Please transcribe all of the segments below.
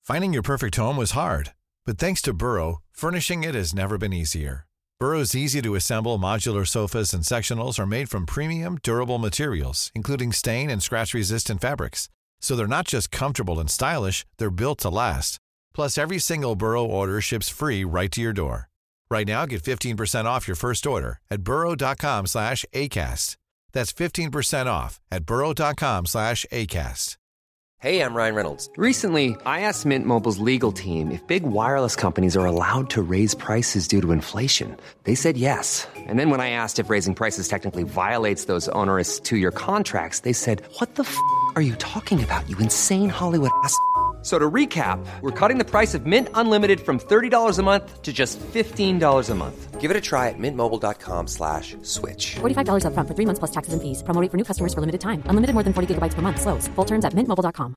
Finding your perfect home was hard, but thanks to Burrow, furnishing it has never been easier. Burrow's easy-to-assemble modular sofas and sectionals are made from premium, durable materials, including stain and scratch-resistant fabrics. So they're not just comfortable and stylish, they're built to last. Plus, every single Burrow order ships free right to your door. Right now, get 15% off your first order at burrow.com/ACAST. That's 15% off at burrow.com/ACAST. Hey, I'm Ryan Reynolds. Recently, I asked Mint Mobile's legal team if big wireless companies are allowed to raise prices due to inflation. They said yes. And then when I asked if raising prices technically violates those onerous two-year contracts, they said, "What the f*** are you talking about, you insane Hollywood ass?" So to recap, we're cutting the price of Mint Unlimited from $30 a month to just $15 a month. Give it a try at mintmobile.com/switch. $45 up front for 3 months plus taxes and fees. Promo rate for new customers for limited time. Unlimited more than 40 gigabytes per month. Slows full terms at mintmobile.com.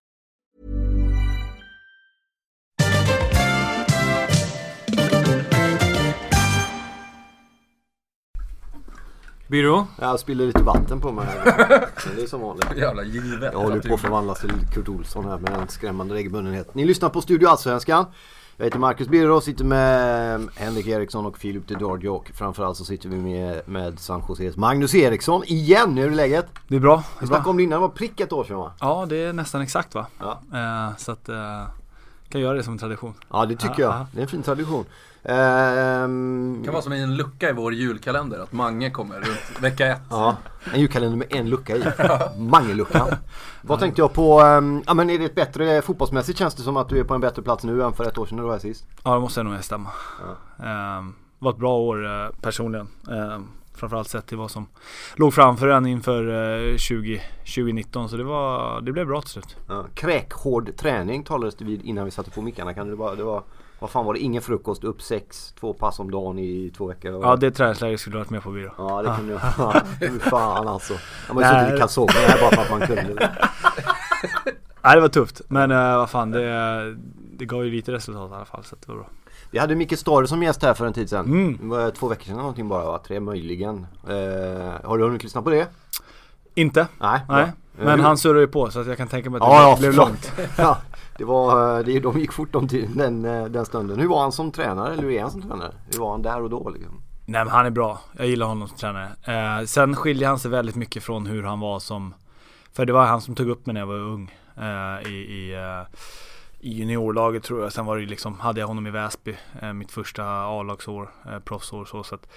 Byrå? Jag spiller lite vatten på mig här. Det är som vanligt. Jävla givet. Jag håller på att förvandlas till Kurt Olsson här med en skrämmande regelbundenhet. Ni lyssnar på Studio Allsvenskan. Jag heter Marcus Byrå, sitter med Henrik Eriksson och Filip de Giorgio. Och framförallt så sitter vi med San Joses Magnus Eriksson igen. Hur är läget? Det är bra. Vi snackade om det innan, det var prick ett år sedan, va? Ja, det är nästan exakt, va? Ja. Så att kan göra det som en tradition. Ja, det tycker jag. Det är en fin tradition. Det kan vara som en lucka i vår julkalender, att Mange kommer runt vecka 1. Ja, en julkalender med en lucka i. Mange-luckan. Vad tänkte jag på? Ja, men är det ett bättre fotbollsmässigt, känns det som att du är på en bättre plats nu än för ett år sedan när du var här sist? Ja, det måste jag nog stämma. Ja. Det var ett bra år personligen. Framförallt sett till vad som låg framför en inför 2019. Så det blev bra till slut. Ja. Kräkhård träning talades det vid innan vi satte på mickarna. Det var vad fan var det? Ingen frukost, upp 2 pass om dagen i 2 veckor? Ja, det träningsläget skulle du varit med på, Byrå. Ja, det kunde jag. Fan alltså. Man har ju suttit i kalsonger här bara för att man kunde. Nej, det var tufft. Men vad fan, det gav ju lite resultat i alla fall, så det var bra. Vi hade Micke Stare som gäst här för en tid sedan. Det var 2 veckor sedan någonting bara, va? 3 möjligen. Har du hunnit lyssna på det? Inte? Nej. Men han surrar ju på, så att jag kan tänka mig att det blev långt. Ja, de gick fort den stunden. Hur var han som tränare, eller hur är han som tränare? Hur var han där och då liksom? Nej, men han är bra. Jag gillar honom som tränare. Sen skiljer han sig väldigt mycket från hur han var som... För det var han som tog upp mig när jag var ung. I juniorlaget, tror jag. Sen var det liksom, hade jag honom i Väsby, mitt första A-lagsår, proffsår, så att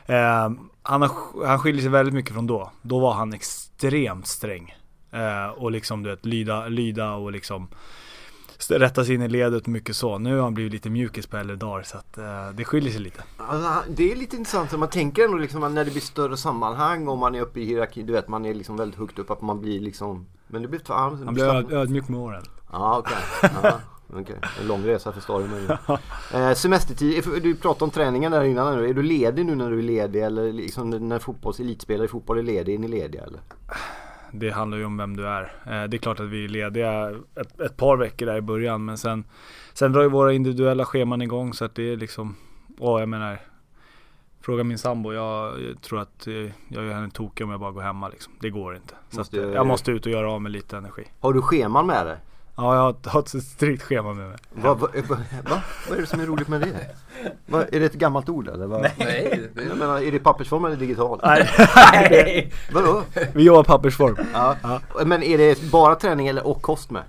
han skiljer sig väldigt mycket från då. Då var han extremt sträng. Och liksom, du vet, lyda och liksom rätta sig in i ledet mycket så. Nu har han blivit lite mjukis på äldre dagar, så att det skiljer sig lite. Alltså, det är lite intressant, så man tänker ändå liksom, när det blir större sammanhang och man är uppe i hierarki, du vet, man är liksom väldigt högt upp, att man blir liksom, men det blir han blir ödmjuk med åren. Ja, okej. Okej. En lång resa för storyn. Semestertid, du pratade om träningen där innan. Är du ledig nu när du är ledig, eller liksom när elitspelare i fotboll är ledig, är ni lediga eller? Det handlar ju om vem du är. Det är klart att vi är lediga ett par veckor där i början, men sen drar ju våra individuella scheman igång, så att det är liksom, jag menar, fråga min sambo, jag tror att jag gör henne tokig om jag bara går hemma liksom. Det går inte. Så jag måste ut och göra av med lite energi. Har du scheman med dig? Ja, jag har ett strikt schema med mig. Vad är det som är roligt med det? Är det ett gammalt ord eller? Nej. Jag menar, är det pappersform eller digitalt? Nej. Vadå? Vi jobbar pappersform. Ja. Men är det bara träning och kost med?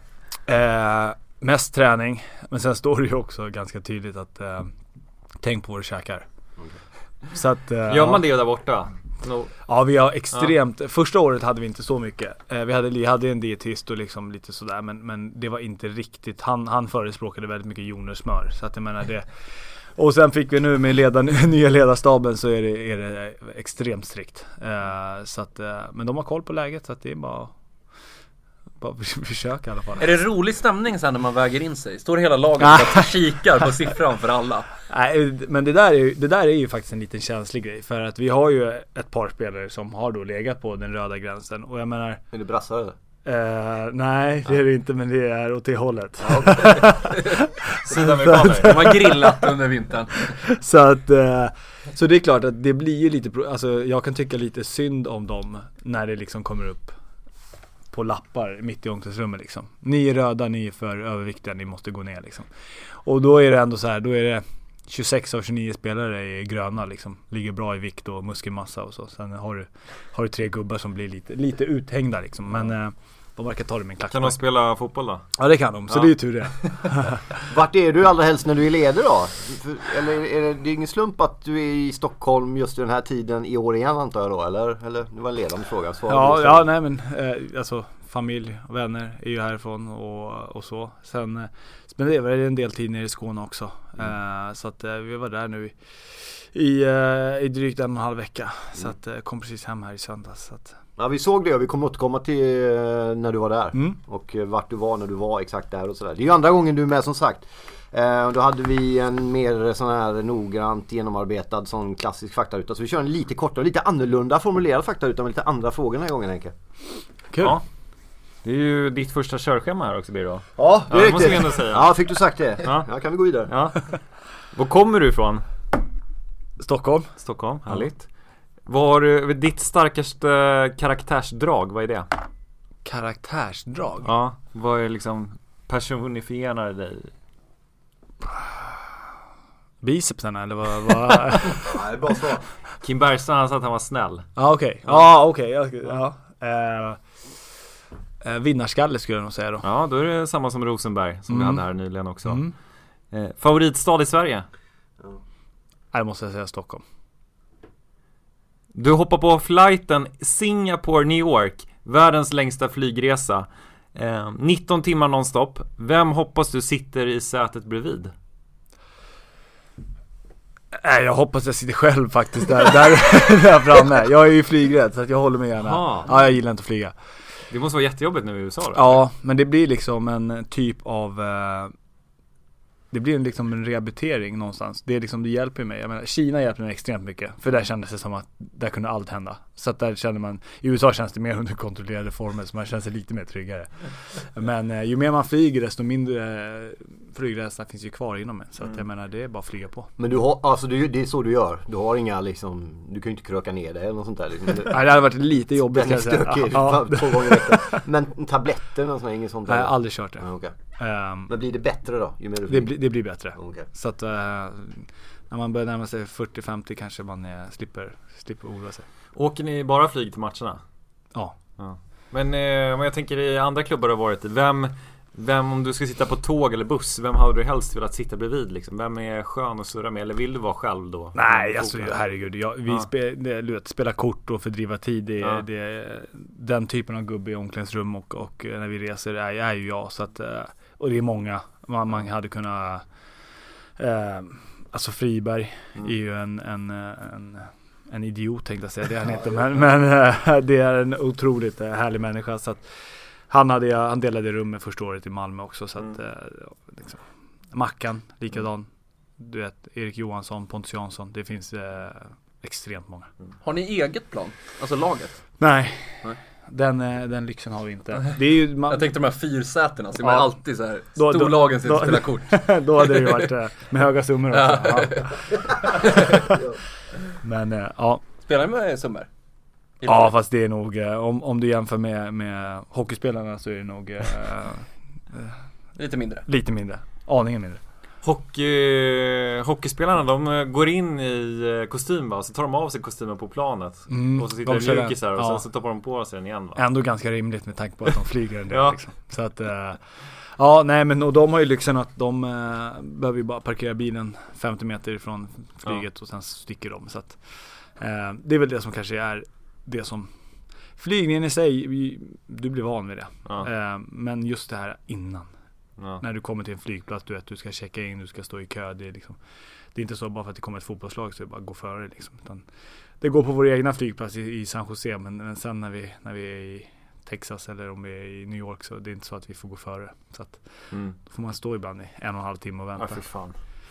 Mest träning. Men sen står det ju också ganska tydligt att tänk på vad du käkar. Okay. Så att, gör man det där borta? No. Ja, vi har extremt. Första året hade vi inte så mycket. Vi hade en dietist och liksom lite sådär, men det var inte riktigt. Han förespråkade väldigt mycket jordnötssmör, så att jag menar det. Och sen fick vi nu med nya ledarstaben, så är det extremt strikt. Så att, men de har koll på läget, så att det är bara försöka i alla fall. Är det rolig stämning sen när man väger in sig? Står hela laget och kikar på siffran för alla? Nej, men det där är ju faktiskt en liten känslig grej, för att vi har ju ett par spelare som har då legat på den röda gränsen, och jag menar, är det brassar eller? Nej, det är det inte, men det är åt det hållet. Ja, okay. De har grillat under vintern. Så det är klart att det blir ju lite, alltså jag kan tycka lite synd om dem när det liksom kommer upp på lappar mitt i omklädningsrummet liksom. Ni är röda, ni är för överviktiga, ni måste gå ner liksom. Och då är det ändå så här, då är det 26 av 29 spelare är gröna liksom, ligger bra i vikt och muskelmassa och så. Sen har du 3 gubbar som blir lite uthängda liksom, men de verkar ta det med en klack. Kan de spela fotboll då? Ja, det kan de, så det är ju tur det. Vart är du allra helst när du är ledig då? Eller är det ingen slump att du är i Stockholm just i den här tiden i år igen, antar jag då? Eller det var en ledande fråga. Ja, nej men alltså familj och vänner är ju härifrån och så. Sen spenderade jag en del tid nere i Skåne också. Så att vi var där nu i drygt 1,5 vecka. Så att kom precis hem här i söndags. Så att... Ja, vi såg det och vi kommer återkomma till när du var där. Och vart du var när du var exakt där och sådär. Det är ju andra gången du är med, som sagt. Då hade vi en mer sån här noggrant genomarbetad sån klassisk faktaruta. Så vi kör en lite kortare, lite annorlunda formulerad faktaruta med lite andra frågor den här gången, Henke. Kul. Ja. Det är ju ditt första körschema här också, Birro. Ja, det är riktigt. Måste vi ändå säga. Ja, fick du sagt det. Ja. Ja, kan vi gå vidare. Ja. Var kommer du ifrån? Stockholm, härligt. Vad är ditt starkaste karaktärsdrag? Vad är det? Karaktärsdrag? Ja, vad är liksom personifierar dig? Bicepsarna eller vad? Ja, det är bra svar. Kim Bergstrand, han sa att han var snäll. Okej. Vinnarskalle skulle jag nog säga då. Ja, då är det samma som Rosenberg som vi hade här nyligen också. Favoritstad i Sverige? Jag måste säga Stockholm. Du hoppar på flighten Singapore-New York, världens längsta flygresa. 19 timmar nonstop. Vem hoppas du sitter i sätet bredvid? Jag hoppas jag sitter själv faktiskt där framme. Jag är ju flygrädd så att jag håller mig gärna. Ja, jag gillar inte att flyga. Det måste vara jättejobbigt nu i USA då. Ja, men det blir liksom en typ av det blir liksom en rehabilitering någonstans. Det är liksom, det hjälper mig. Jag menar, Kina hjälper mig extremt mycket. För där kändes det som att där kunde allt hända. Så att där känner man, i USA känns det mer under kontrollerade former, så man känner sig lite mer tryggare. Men ju mer man flyger, desto mindre flygresa finns ju kvar inom en. Så att jag menar, det är bara att flyga på. Men du har, alltså det är så du gör. Du har inga liksom, du kan ju inte kröka ner dig eller något sånt där liksom. Nej, det hade varit lite jobbigt. Den är stökig, 2 gånger i veckan. Men tabletter och sånt, inget sånt där? Nej, jag har aldrig kört det. Okay. Men blir det bättre då? Ju mer du det blir bättre. Okay. Så att när man börjar närma sig 40-50 kanske man slipper oroa sig. Åker ni bara flyg till matcherna? Ja. Men om jag tänker i andra klubbar har varit, vem om du ska sitta på tåg eller buss, vem hade du helst velat sitta bredvid liksom? Vem är skön att surra med, eller vill du vara själv då? Nej, alltså herregud, vi spelar kort och fördriva tid. Det är den typen av gubbe i omklädningsrum och när vi reser är ju jag, så att, och det är många man hade kunnat alltså Friberg är ju en idiot, tänkte jag säga, det är han inte, men det är en otroligt härlig människa, så att han delade rum med första året i Malmö också, så att liksom, Mackan likadant, du vet, Erik Johansson, Pontus Jansson, det finns extremt många. Har ni eget plan? Alltså laget? Nej. Den lyxen har vi inte. Det är ju jag tänkte de här 4 sätena, så man alltid så här storlagen sitter och spelar kort. Då hade det ju varit med höga summor också. Men ja. Spelar ni med summor? Ja, fast det är nog om du jämför med hockeyspelarna så är det nog lite mindre. Aningen mindre. Hockeyspelarna, de går in i kostym, va? Så tar de av sig kostymen på planet och så sitter de mjukisar och sen så toppar de på sig den igen, va? Ändå ganska rimligt med tanke på att de flyger en del liksom. Så att ja, nej, men och de har ju lyxen att de behöver ju bara parkera bilen 50 meter ifrån flyget och sen sticker de, så att det är väl det som kanske är det som flygningen i sig, du blir van vid det. Men just det här innan. När du kommer till en flygplats, du vet, du ska checka in, du ska stå i kö, det är inte så bara för att det kommer ett fotbollslag så det bara gå före liksom, utan det går på vår egna flygplats i San Jose, men sen när vi är i Texas eller om vi är i New York, så det är inte så att vi får gå före, så att då får man stå ibland i 1,5 timme och vänta. För fan.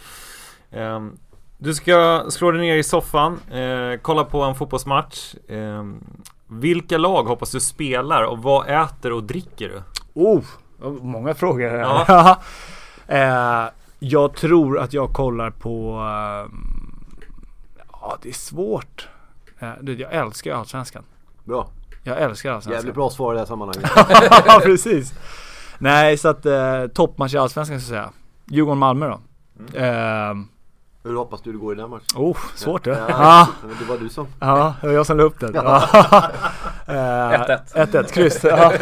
Du ska slå dig ner i soffan, kolla på en fotbollsmatch. Vilka lag hoppas du spelar och vad äter och dricker du? Många frågor. Ja. Jag tror att jag kollar på det är svårt. Jag älskar Allsvenskan. Bra. Jag älskar Allsvenskan. Jävligt bra svar i det här sammanhanget. Ja, precis. Nej, så att toppmatch i Allsvenskan ska jag säga. Djurgården-Malmö då. Hur hoppas du det går i den matchen? Svårt det. Ja, det var du som. Ja, det var jag som la upp den. 1-1, kryss.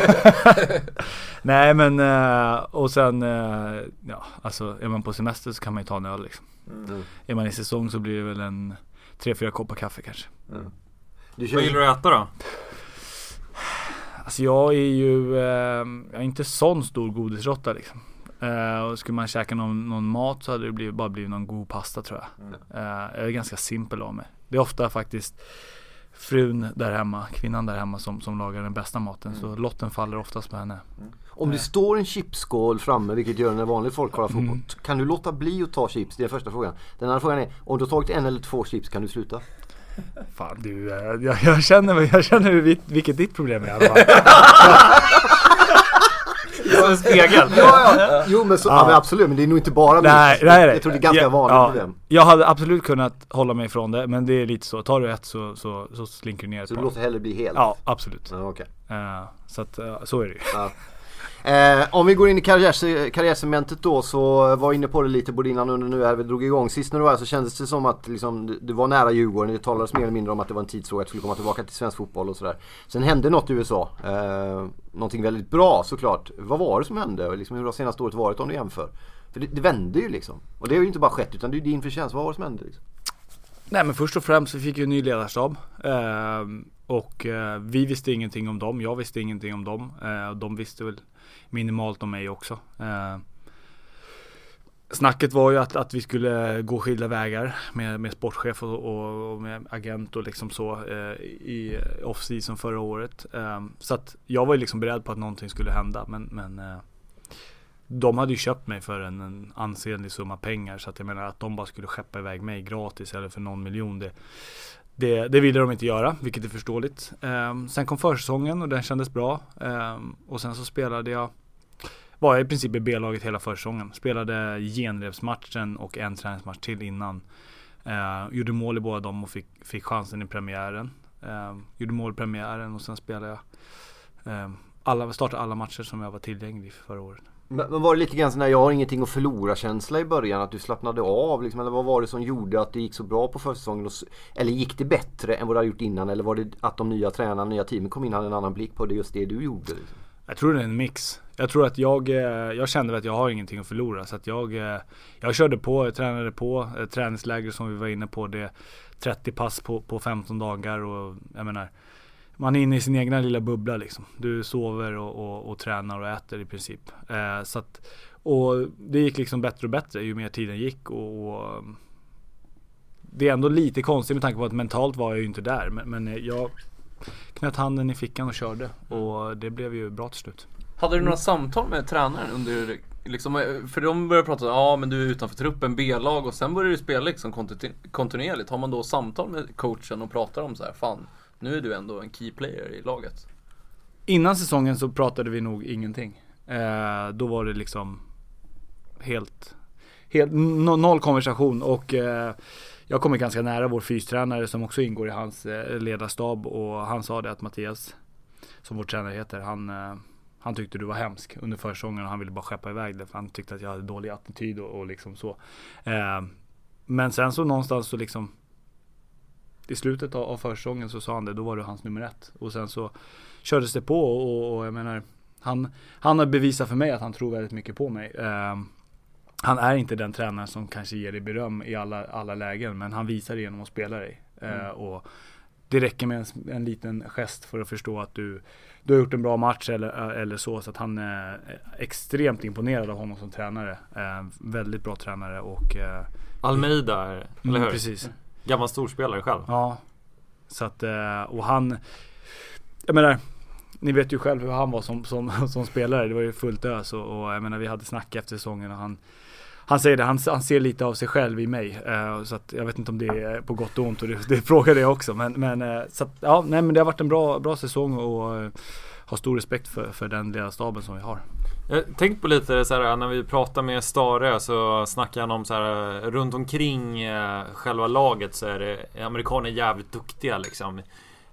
Nej, men och sen alltså är man på semester så kan man ju ta en öl liksom. Är man i säsong så blir det väl en 3-4 koppar kaffe kanske. Vad gillar du att äta då? Alltså jag är ju jag är inte sån stor godisrotta liksom. Och skulle man käka någon mat så hade det bara blivit någon god pasta tror jag. Jag är ganska simpel av mig. Det är ofta faktiskt frun där hemma, kvinnan där hemma som lagar den bästa maten. Så lotten faller oftast på henne. Om det står en chipsskål framme, vilket gör när vanligt folk kollar fotboll, kan du låta bli att ta chips? Det är första frågan. Den andra frågan är, om du har tagit 1 eller 2 chips, kan du sluta? Fan du, jag känner vilket ditt problem är i alla fall. En spegel. Ja. Jo, men, men absolut, men det är nog inte bara nej. Jag tror det är ganska vanligt problem. Jag hade absolut kunnat hålla mig ifrån det, men det är lite så. Tar du ett så slinker du ner. Så du låter hellre bli helt? Ja, absolut. Ja, okay. Så att, så är det ju. Ja. Om vi går in i karriärsegmentet då, så var inne på det lite både innan och under nu här vi drog igång. Sist när du var så kändes det som att liksom, du var nära Djurgården. Det talades mer eller mindre om att det var en tidsfråga att du skulle komma tillbaka till svensk fotboll och sådär. Sen hände något i USA. Någonting väldigt bra såklart. Vad var det som hände? Liksom, hur har senaste året varit om du jämför? För det vände ju liksom. Och det har ju inte bara skett utan det är din förtjänst. Vad var det som hände liksom? Nej, men först och främst så fick vi en ny ledarstab. Och vi visste ingenting om dem. Jag visste ingenting om dem. De visste väl minimalt om mig också. Snacket var ju att vi skulle gå skilda vägar med sportchef och med agent och liksom så i off-season förra året. Så att jag var ju liksom beredd på att någonting skulle hända. Men de hade ju köpt mig för en ansenlig summa pengar. Så att jag menar att de bara skulle skeppa iväg mig gratis eller för någon miljon. Det ville de inte göra, vilket är förståeligt. Sen kom försäsongen och den kändes bra. Och sen så var jag i princip i B-laget hela försäsongen. Spelade genrevsmatchen och en träningsmatch till innan. Gjorde mål i båda dem och fick chansen i premiären. Gjorde mål i premiären och sen spelade jag startade alla matcher som jag var tillgänglig för förra året. Men var det lite grann sån här, jag har ingenting att förlora känsla i början, att du slappnade av liksom, eller vad var det som gjorde att det gick så bra på försäsongen, eller gick det bättre än vad du hade gjort innan, eller var det att de nya tränarna, nya teamen kom in och hade en annan blick på det, just det du gjorde liksom? Jag tror det är en mix. Jag tror att jag kände att jag har ingenting att förlora, så att jag körde på, jag tränade på träningsläger som vi var inne på, det 30 pass på 15 dagar och jag menar, man är inne i sin egna lilla bubbla liksom. Du sover och tränar och äter i princip. Så att, och det gick liksom bättre och bättre ju mer tiden gick och det är ändå lite konstigt med tanke på att mentalt var jag ju inte där, men jag knöt handen i fickan och körde och det blev ju bra till slut. Hade du några samtal med tränaren under liksom, för de började prata men du är utanför truppen, B-lag och sen börjar du spela liksom kontinuerligt. Har man då samtal med coachen och pratar om så här, fan, nu är du ändå en key player i laget? Innan säsongen så pratade vi nog ingenting. Då var det liksom helt noll konversation och jag kommer ganska nära vår fystränare som också ingår i hans ledarstab och han sa det att Mattias, som vår tränare heter, han tyckte du var hemsk under försäsongen och han ville bara skeppa iväg det för han tyckte att jag hade dålig attityd och liksom så. Men sen så någonstans så liksom i slutet av försäsongen så sa han det, då var det hans nummer 1 och sen så kördes det på och jag menar han har bevisat för mig att han tror väldigt mycket på mig. Han är inte den tränare som kanske ger dig beröm i alla lägen, men han visar det genom att spela dig. Och det räcker med en liten gest för att förstå att du har gjort en bra match eller så att han är extremt imponerad av honom som tränare. Väldigt bra tränare och Almeida, eller hur? Precis. Gammal storspelare själv. Ja. Så att och han, jag menar, ni vet ju själv hur han var som spelare. Det var ju fullt ös och jag menar vi hade snack efter säsongen och han säger det, han ser lite av sig själv i mig. Så att jag vet inte om det är på gott och ont och det frågar jag också. Men så att, ja, nej, men det har varit en bra säsong och har stor respekt för den ledarstaben som vi har. Jag tänkte på lite så här, när vi pratar med Stare så snackar han om så här, runt omkring själva laget så är det amerikaner jävligt duktiga liksom.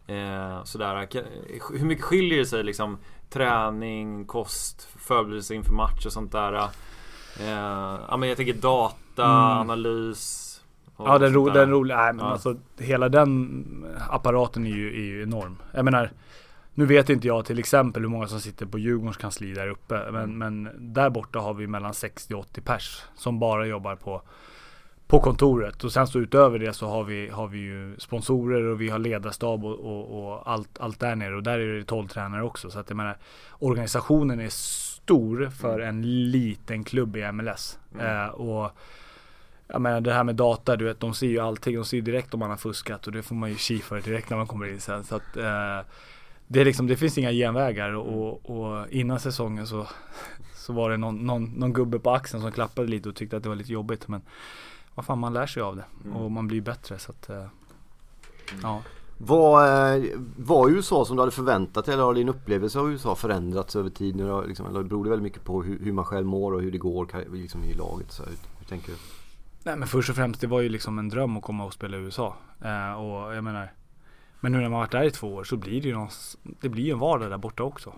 Sådär. Hur mycket skiljer det sig liksom träning, kost, förberedelse inför match och sånt där? Ja, men jag tänker data, analys. Ja, den roliga. Nej, men alltså hela den apparaten är ju enorm. Jag menar, nu vet inte jag till exempel hur många som sitter på Djurgårdens kansli där uppe, men där borta har vi mellan 60 och 80 pers som bara jobbar på kontoret, och sen så utöver det så har vi ju sponsorer och vi har ledarstab och allt där nere, och där är det 12 tränare också, så att jag menar, organisationen är stor för en liten klubb i MLS. Och jag menar, det här med data, du vet, de ser ju allting, de ser ju direkt om man har fuskat, och det får man ju kifra direkt när man kommer in sen, så att det är liksom, det finns inga genvägar, och innan säsongen så var det någon gubbe på axeln som klappade lite och tyckte att det var lite jobbigt, men vad fan, man lär sig av det och man blir bättre, så att ja. Var USA som du hade förväntat dig, eller har din upplevelse av USA förändrats över tiden, liksom, eller beror det väldigt mycket på hur man själv mår och hur det går liksom, i laget, så hur tänker du? Nej, men först och främst, det var ju liksom en dröm att komma och spela i USA, och jag menar, men nu när man varit där i 2 år så blir det ju det blir ju en vardag där borta också.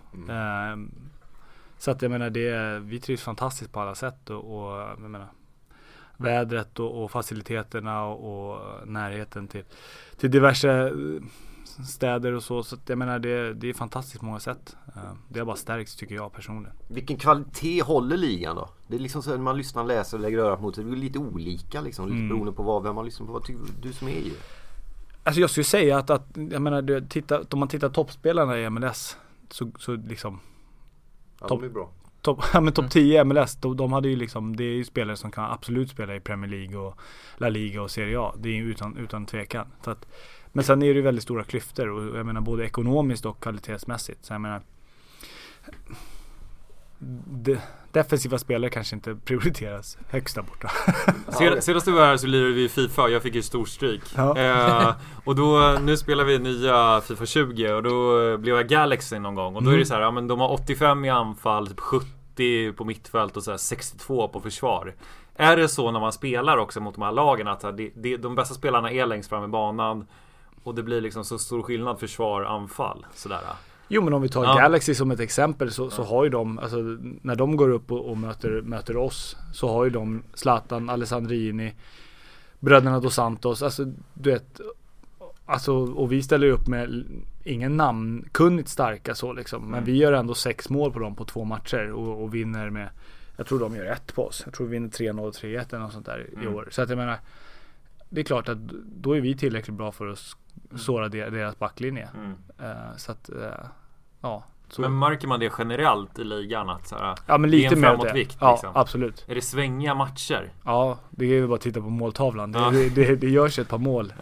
Så att jag menar, vi trivs fantastiskt på alla sätt, och jag menar, vädret och faciliteterna och närheten till diverse städer och så att jag menar, det är fantastiskt på många sätt. Det har bara stärkts, tycker jag personligen. Vilken kvalitet håller ligan då? Det är liksom så när man lyssnar, läser och lägger örat mot det, är lite olika liksom, lite beroende på vem man lyssnar på. Vad tycker du som är i det? Alltså jag skulle säga att jag menar, om man tittar toppspelarna i MLS så liksom de är bra. Topp 10 i MLS, de hade ju liksom, det är ju spelare som kan absolut spela i Premier League och La Liga och Serie A. Det är ju utan tvekan. Så att, men sen är det ju väldigt stora klyftor, och jag menar både ekonomiskt och kvalitetsmässigt. Så jag menar, defensiva spelare kanske inte prioriteras högst där borta. Senast du var här så lirade vi FIFA, jag fick ju stor stryk. Och då, nu spelar vi nya FIFA 20, och då blev jag Galaxy någon gång, och då är det så här, ja, men de har 85 i anfall, typ 70 på mittfält och så här 62 på försvar. Är det så när man spelar också mot de här lagen att de bästa spelarna är längst fram i banan, och det blir liksom så stor skillnad försvar-anfall sådär? Jo, men om vi tar Galaxy som ett exempel så har ju de, alltså när de går upp och möter oss, så har ju de Zlatan, Alessandrini, bröderna Dos Santos, alltså du vet, alltså, och vi ställer upp med ingen namnkunnigt starka så liksom, men vi gör ändå 6 mål på dem på 2 matcher och vinner med, jag tror de gör 1 på oss, jag tror vi vinner 3-0, 3-1 eller något sånt där i år, så att jag menar, det är klart att då är vi tillräckligt bra för att såra deras backlinje. Så att ja. Så. Men märker man det generellt i ligan att så här, ja, men lite det är en mer framåtvikt, ja, liksom? Absolut. Är det svängiga matcher? Ja, det är ju bara att titta på måltavlan. Det görs ett par mål.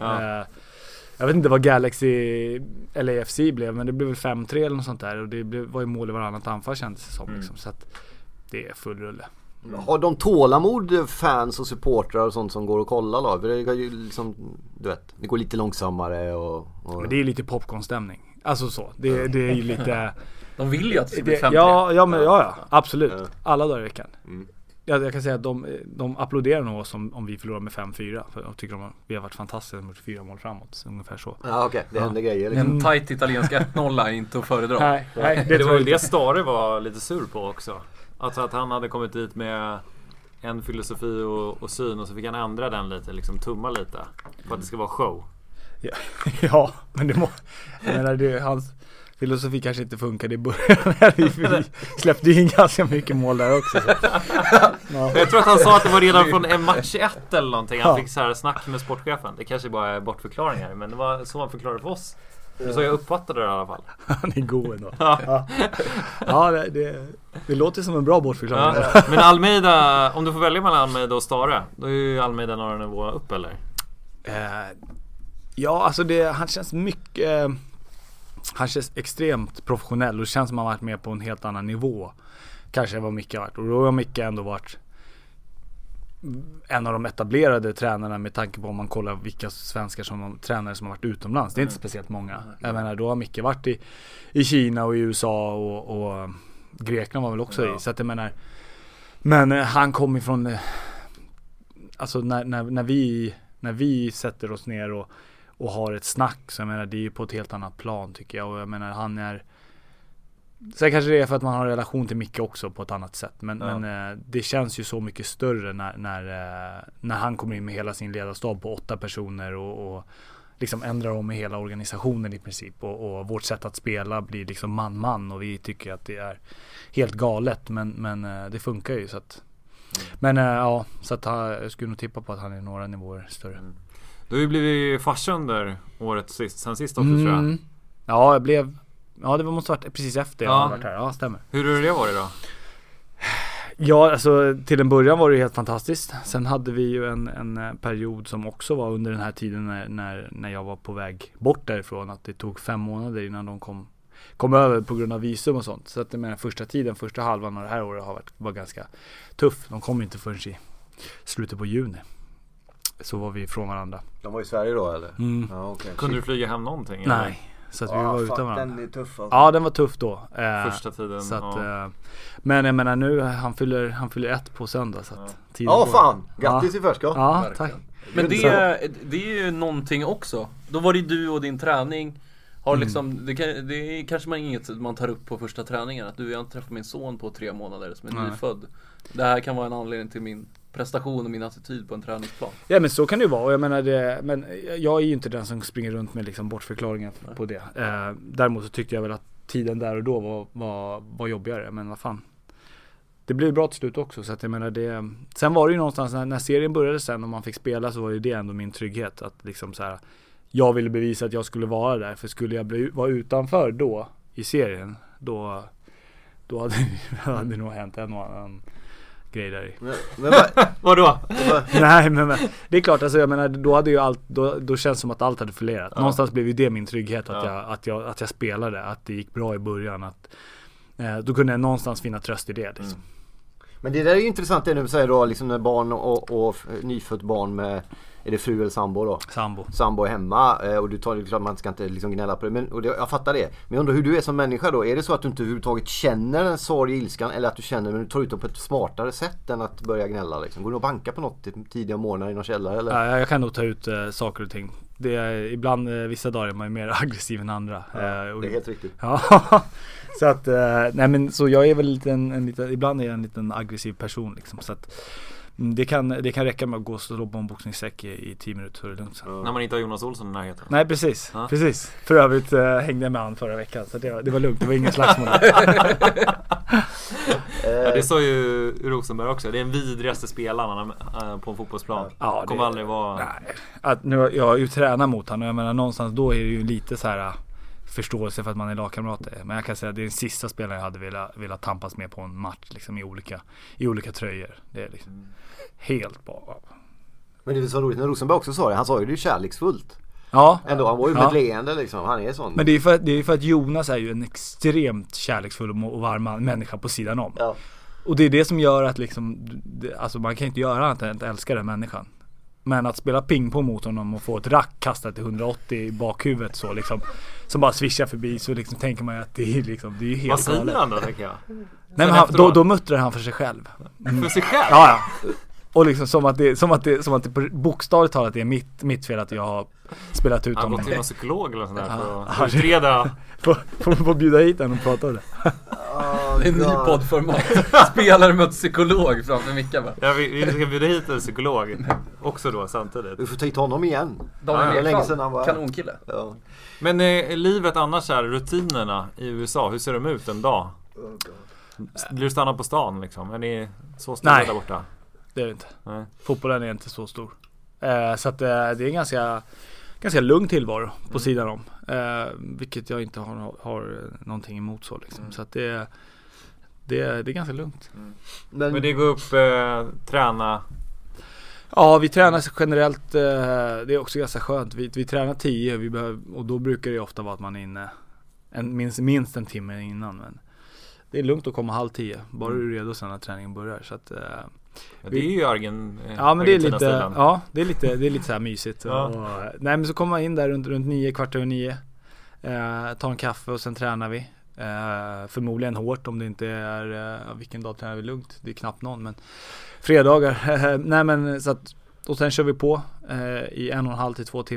Jag vet inte vad Galaxy eller AFC blev, men det blev väl 5-3 eller något sånt där, och det var ju mål i varannat anfall, kändes det som liksom, så att det är full rulle. Har de tålamod, fans och supportrar och sånt som går och kollar då? Det är ju liksom, du vet, det går lite långsammare och... Men det är lite popcornstämning. Alltså så, det är ju lite... De vill ju att det ska bli 5-3. Ja, absolut. Alla dagar i veckan. Jag kan säga att de applåderar nog oss om vi förlorar med 5-4. För jag tycker vi har varit fantastiska med 4 mål framåt. Ungefär så. Ja, okej. Det händer grejer. Liksom. En tight italiensk 1-0 är inte att föredra. Nej, det var ju det Stare var lite sur på också. Alltså att han hade kommit dit med en filosofi och syn, och så fick han ändra den lite, liksom tumma lite för att det ska vara show. Ja, men jag menar, hans filosofi kanske inte funkade i början. Vi släppte in ganska mycket mål där också. Ja. Jag tror att han sa att det var redan från en match 1 eller någonting. Han fick så här snack med sportchefen. Det kanske bara är bortförklaringar, men det var så han förklarade för oss. Så jag uppfattade det i alla fall. Han är god ändå. Ja, det låter som en bra bortförklaring. Ja. Men Almeida, om du får välja mellan Almeida och Stare, då är ju Almeida några nivåer upp, eller? Ja, alltså han känns mycket... Han känns extremt professionell, och det känns som att han varit med på en helt annan nivå. Kanske vad Micke har varit. Och då har Micke ändå varit en av de etablerade tränarna, med tanke på om man kollar vilka svenskar tränare som har varit utomlands. Det är inte speciellt många. Jag menar, då har Micke varit i Kina och i USA och Grekland var väl också i. Så att jag menar, men han kom ifrån, alltså när vi sätter oss ner och har ett snack, så jag menar det är ju på ett helt annat plan tycker jag, och jag menar han är, sen kanske det är för att man har en relation till Micke också på ett annat sätt, men det känns ju så mycket större när han kommer in med hela sin ledarstab på 8 personer och liksom ändrar om i hela organisationen i princip, och vårt sätt att spela blir liksom man, och vi tycker att det är helt galet, men det funkar ju så att men ja, så att jag skulle nog tippa på att han är några nivåer större. Du har ju blivit farsa under året sen sist också tror jag. Ja, det måste varit precis efter jag har varit här. Ja, stämmer. Hur har det varit då? Ja, alltså till en början var det helt fantastiskt. Sen hade vi ju en period som också var under den här tiden när jag var på väg bort därifrån, att det tog 5 månader innan de kom över på grund av visum och sånt. Så att första halvan av det här året var ganska tuff. De kom inte förrän i slutet på juni. Så var vi ifrån varandra. De var i Sverige då eller? Ja, okay. Kunde du flyga hem någonting? Nej. Eller? Så att vi var utan varandra. Den är tuff alltså. Ja, den var tuff då. Första tiden. Så att, men jag menar nu, han fyller 1 på söndag. Så att ja, fan. Grattis i förskott. Ja, tack. Men det är ju någonting också. Då var det du och din träning. Har liksom, det är kanske man inget man tar upp på första träningen. Att jag har inte träffat min son på 3 månader som är nyfödd. Det här kan vara en anledning till min prestation och min attityd på en träningsplan. Ja, men så kan det ju vara. Och jag menar men jag är ju inte den som springer runt med liksom bortförklaringar på det. Däremot så tyckte jag väl att tiden där och då var jobbigare. Men vad fan. Det blev bra till slut också. Så att jag menar sen var det ju någonstans när serien började sen och man fick spela, så var ju det ändå min trygghet. Att liksom så här, jag ville bevisa att jag skulle vara där. För skulle jag vara utanför då i serien, då hade det nog hänt en annan grej där i. Men vadå? Nej, men det är klart, alltså jag menar, då hade ju då känns som att allt hade förlerat. Någonstans blev ju det min trygghet, att jag spelade, att det gick bra i början, att då kunde jag någonstans finna tröst i det liksom. Men det där är ju intressant det du säger då, liksom när barn och nyfött barn med, är det fru eller sambo då? Sambo är hemma, och du tar det klart, man ska inte liksom gnälla på det, men och jag fattar det. Men jag undrar hur du är som människa då. Är det så att du inte överhuvudtaget känner en sorg, ilskan, eller att du känner, men du tar ut det på ett smartare sätt än att börja gnälla liksom? Går du och banka på något tidiga morgnar i någon källare eller? Ja, jag kan nog ta ut saker och ting. Det är, ibland vissa dagar är man ju mer aggressiv än andra. Det är helt riktigt. Ja. Så att nej, men så jag är väl ibland är jag en liten aggressiv person liksom, så att det kan räcka med att gå och slå på en boxningssäck i 10 minuter så är det lugnt sen. När man inte har Jonas Olsson i närheten. Nej, precis. För övrigt hängde jag med han förra veckan, så det var lugnt, det var ingen slagsmål. Det sa ju Rosenberg också. Det är den vidrigaste spelaren på en fotbollsplan. Ja, kommer aldrig vara. Nej, jag har ju tränat mot han, och jag menar någonstans då är det ju lite så här förståelse för att man är lagkamrater. Men jag kan säga att det är den sista spelaren jag hade velat tampas med på en match liksom, i olika tröjor. Det är liksom helt bara. Men det är så roligt när Rosenberg också sa det. Han sa ju det är kärleksfullt. Ja. Ändå, han var ju med ett leende liksom. Han är sån. Men det är för att Jonas är ju en extremt kärleksfull och varm människa på sidan om. Ja. Och det är det som gör att liksom, alltså man kan inte göra annat än att älska den människan. Men att spela pingpong mot honom och få ett rack kastat till 180 i bakhuvudet så liksom, som bara svischar förbi, så liksom tänker man ju att det är liksom, det är helt. Vad säger han då, tänker jag? Nej, men då muttrar han för sig själv. För sig själv? Ja. Och liksom som att det bokstavligt talat är mitt fel att jag har spelat ut honom. Han går till en psykolog eller sånt där för att utreda. Får bjuda hit honom och prata om det. Det är en ny poddformat. Spelare mot psykolog framför Micka. Ja, vi ska bjuda hit en psykolog också då samtidigt. Vi får ta hit honom igen. Kanonkille. Ja. Men livet annars här, rutinerna i USA, hur ser de ut en dag? Blir du stanna på stan liksom? Är ni så stora där borta? Det är det inte. Nej. Fotbollen är inte så stor. Så att det är en ganska lugn tillvaro på sidan om. Vilket jag inte har någonting emot så liksom. Så att det är ganska lugnt. Men det går upp träna. Ja, vi tränar generellt. Det är också ganska skönt. Vi tränar 10 och då brukar det ofta vara att man är inne minst en timme innan. Men det är lugnt att komma 9:30. Bara du är redo sen när träningen börjar. Så att det är ju ja, men det är lite, ja, det är lite så här mysigt. Ja. Nej, men så kommer man in där runt 9:15, tar en kaffe och sen tränar vi. Förmodligen hårt om det inte är vilken dag tränar vi lugnt. Det är knappt någon, men fredagar. Nej, men så att, och sen kör vi på i 1,5 till 2 timmar.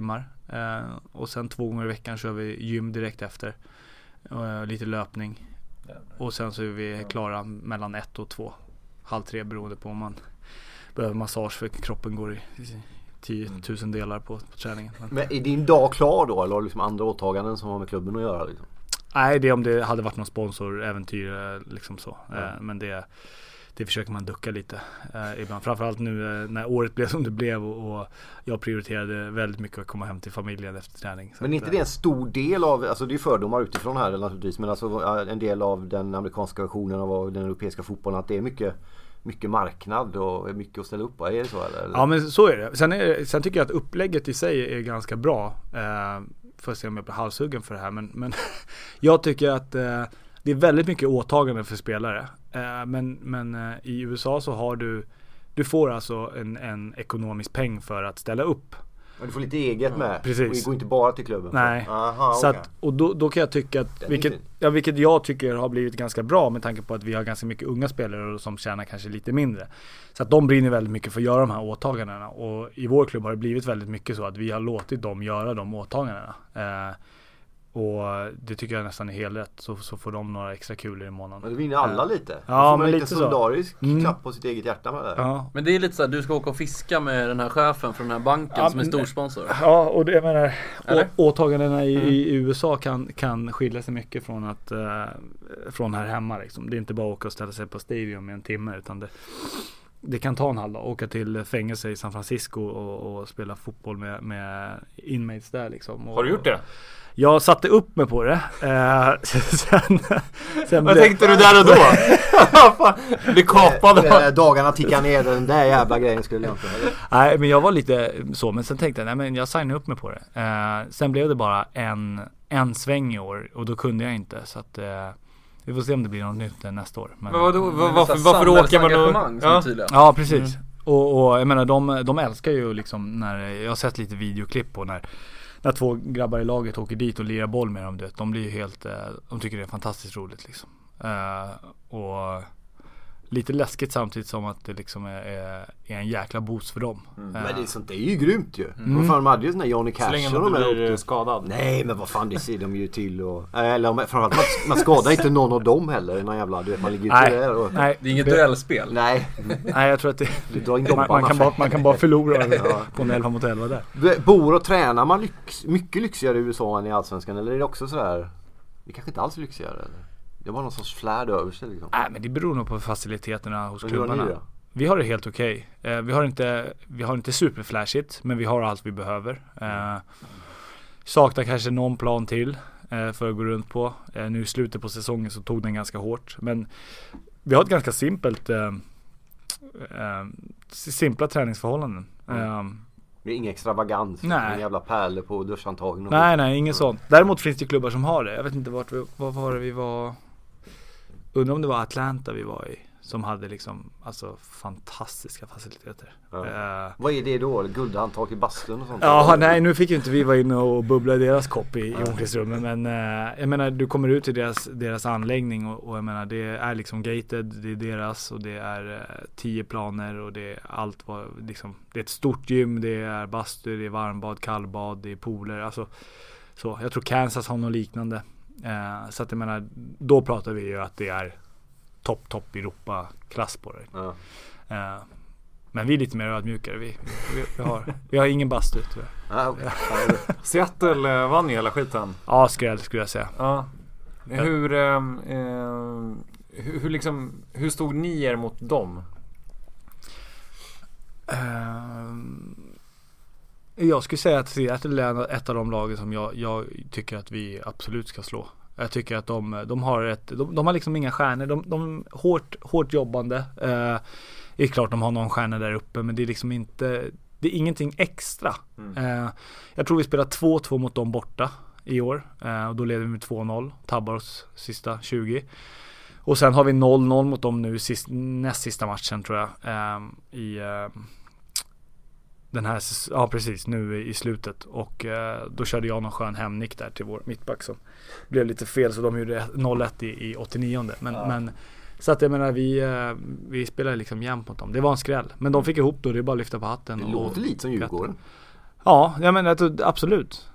Och sen 2 gånger i veckan kör vi gym direkt efter. Lite löpning. Och sen så är vi klara mellan 1 och 2. 2:30 beroende på om man behöver massage för kroppen går i 10 000 delar på träningen. Men är din dag klar då? Eller har du liksom andra åtaganden som har med klubben att göra? Liksom? Nej, det är om det hade varit någon sponsoräventyr liksom så. Men det försöker man ducka lite ibland. Framförallt nu när året blev som det blev och jag prioriterade väldigt mycket att komma hem till familjen efter träning. Så men inte det är en stor del av, alltså det är fördomar utifrån här naturligtvis, men alltså en del av den amerikanska versionen av den europeiska fotbollen, att det är mycket marknad och mycket att ställa upp på. Är det så eller? Ja, men så är det. Sen tycker jag att upplägget i sig är ganska bra. Får se om jag blir halshuggen för det här. Men jag tycker att det är väldigt mycket åtagande för spelare. Men i USA så har du får alltså en ekonomisk peng för att ställa upp. Men du får lite eget med. Precis. Och det går inte bara till klubben. Nej. Aha, så okay. att, och då kan jag tycka att vilket jag tycker har blivit ganska bra med tanke på att vi har ganska mycket unga spelare som tjänar kanske lite mindre. Så att de brinner väldigt mycket för att göra de här åtagandena. Och i vår klubb har det blivit väldigt mycket så att vi har låtit dem göra de åtagandena. Och det tycker jag nästan är helt rätt. Så får de några extra kulor i månaden. Men det vinner alla lite. Ja, men lite solidarisk klapp på sitt eget hjärta med det. Ja. Men det är lite så här, du ska åka och fiska med den här chefen från den här banken som är storsponsor. Ja, och det, jag menar åtagandena i USA kan skilja sig mycket från här hemma liksom. Det är inte bara att åka och ställa sig på stadion i en timme, utan det kan ta en halv dag. Åka till fängelse i San Francisco och spela fotboll med inmates där liksom. Har du gjort det? Jag satte upp mig på det. Sen vad tänkte du där och då? Du kapade. Dagarna tickar ner, den där jävla grejen skulle jag inte heller. Nej, men jag var lite så. Men sen tänkte jag, jag signade upp mig på det. Sen blev det bara en sväng i år. Och då kunde jag inte. Så att vi får se om det blir något nytt nästa år. Men varför åker man då? Ja, precis. Och jag menar, de älskar ju liksom när jag har sett lite videoklipp på när 2 grabbar i laget åker dit och lirar boll med dem, de blir ju helt, de tycker det är fantastiskt roligt liksom. Och lite läskigt samtidigt som att det liksom är en jäkla boost för dem. Men det är ju grymt ju. Vad fan, de hade ju sån här Johnny Cash. Så länge man blir skadad. Nej, men vad fan, det ser de ju till. Eller framförallt, man skadar inte någon av dem heller. Någon jävla, du vet, man ligger ute där. Och, nej, det är inget duellspel. Nej, jag tror att man kan bara förlora på en 11 mot 11 där. Bor och tränar man mycket lyxigare i USA än i Allsvenskan? Eller är det också så här? Det kanske inte alls är lyxigare, eller? Det var någon sorts flärd över sig liksom. Nej, men det beror nog på faciliteterna hos men klubbarna. Vi har det helt okej. Vi har inte superflashigt, men vi har allt vi behöver. Saknar kanske någon plan till för att gå runt på. Nu i slutet på säsongen så tog den ganska hårt. Men vi har ett ganska simpla träningsförhållanden. Det är ingen extravagans. Nej. En jävla pärlor på duschantagning. Nej, inget sånt. Däremot finns det klubbar som har det. Jag vet inte vad var det vi var. Undrar om det var Atlanta vi var i. Som hade liksom, alltså fantastiska faciliteter. Ja. Vad är det då? Guldhandtag i bastun och sånt? Ja, nej, nu fick ju inte vi vara inne och bubbla i deras kopp i omklädningsrummet. Men jag menar, du kommer ut till deras anläggning och jag menar, det är liksom gated, det är deras och det är 10 planer och det är allt vad liksom, det är ett stort gym, det är bastu, det är varmbad, kallbad, det är pooler, alltså så. Jag tror Kansas har något liknande. Så att jag menar, då pratar vi ju att det är topp Europa-klass på det. Ja. Men vi är lite mer ödmjukare. Vi har ingen bastu tyvärr. Okay. Seattle vann ju hela skiten. Ja, skulle jag säga. Ja. Hur stod ni er mot dem? Jag skulle säga att Seattle är ett av de lagen som jag tycker att vi absolut ska slå. Jag tycker att de har liksom inga stjärnor. De hårt jobbande. Det är klart de har någon stjärna där uppe, men det är liksom inte, det är ingenting extra. Jag tror vi spelar 2-2 mot dem borta i år. Och då leder vi med 2-0. Tabbar oss sista 20. Och sen har vi 0-0 mot dem nu näst sista matchen tror jag. I den här, ja precis, nu i slutet. Och då körde jag någon skön hemnick där till vår mittback som blev lite fel, så de gjorde 0-1 i 89. Men så att jag menar, vi spelade liksom jämnt mot dem. Det var en skräll. Men de fick ihop då, det är bara att lyfta på hatten. Det låter lite som Djurgården. Ja, jag menar absolut.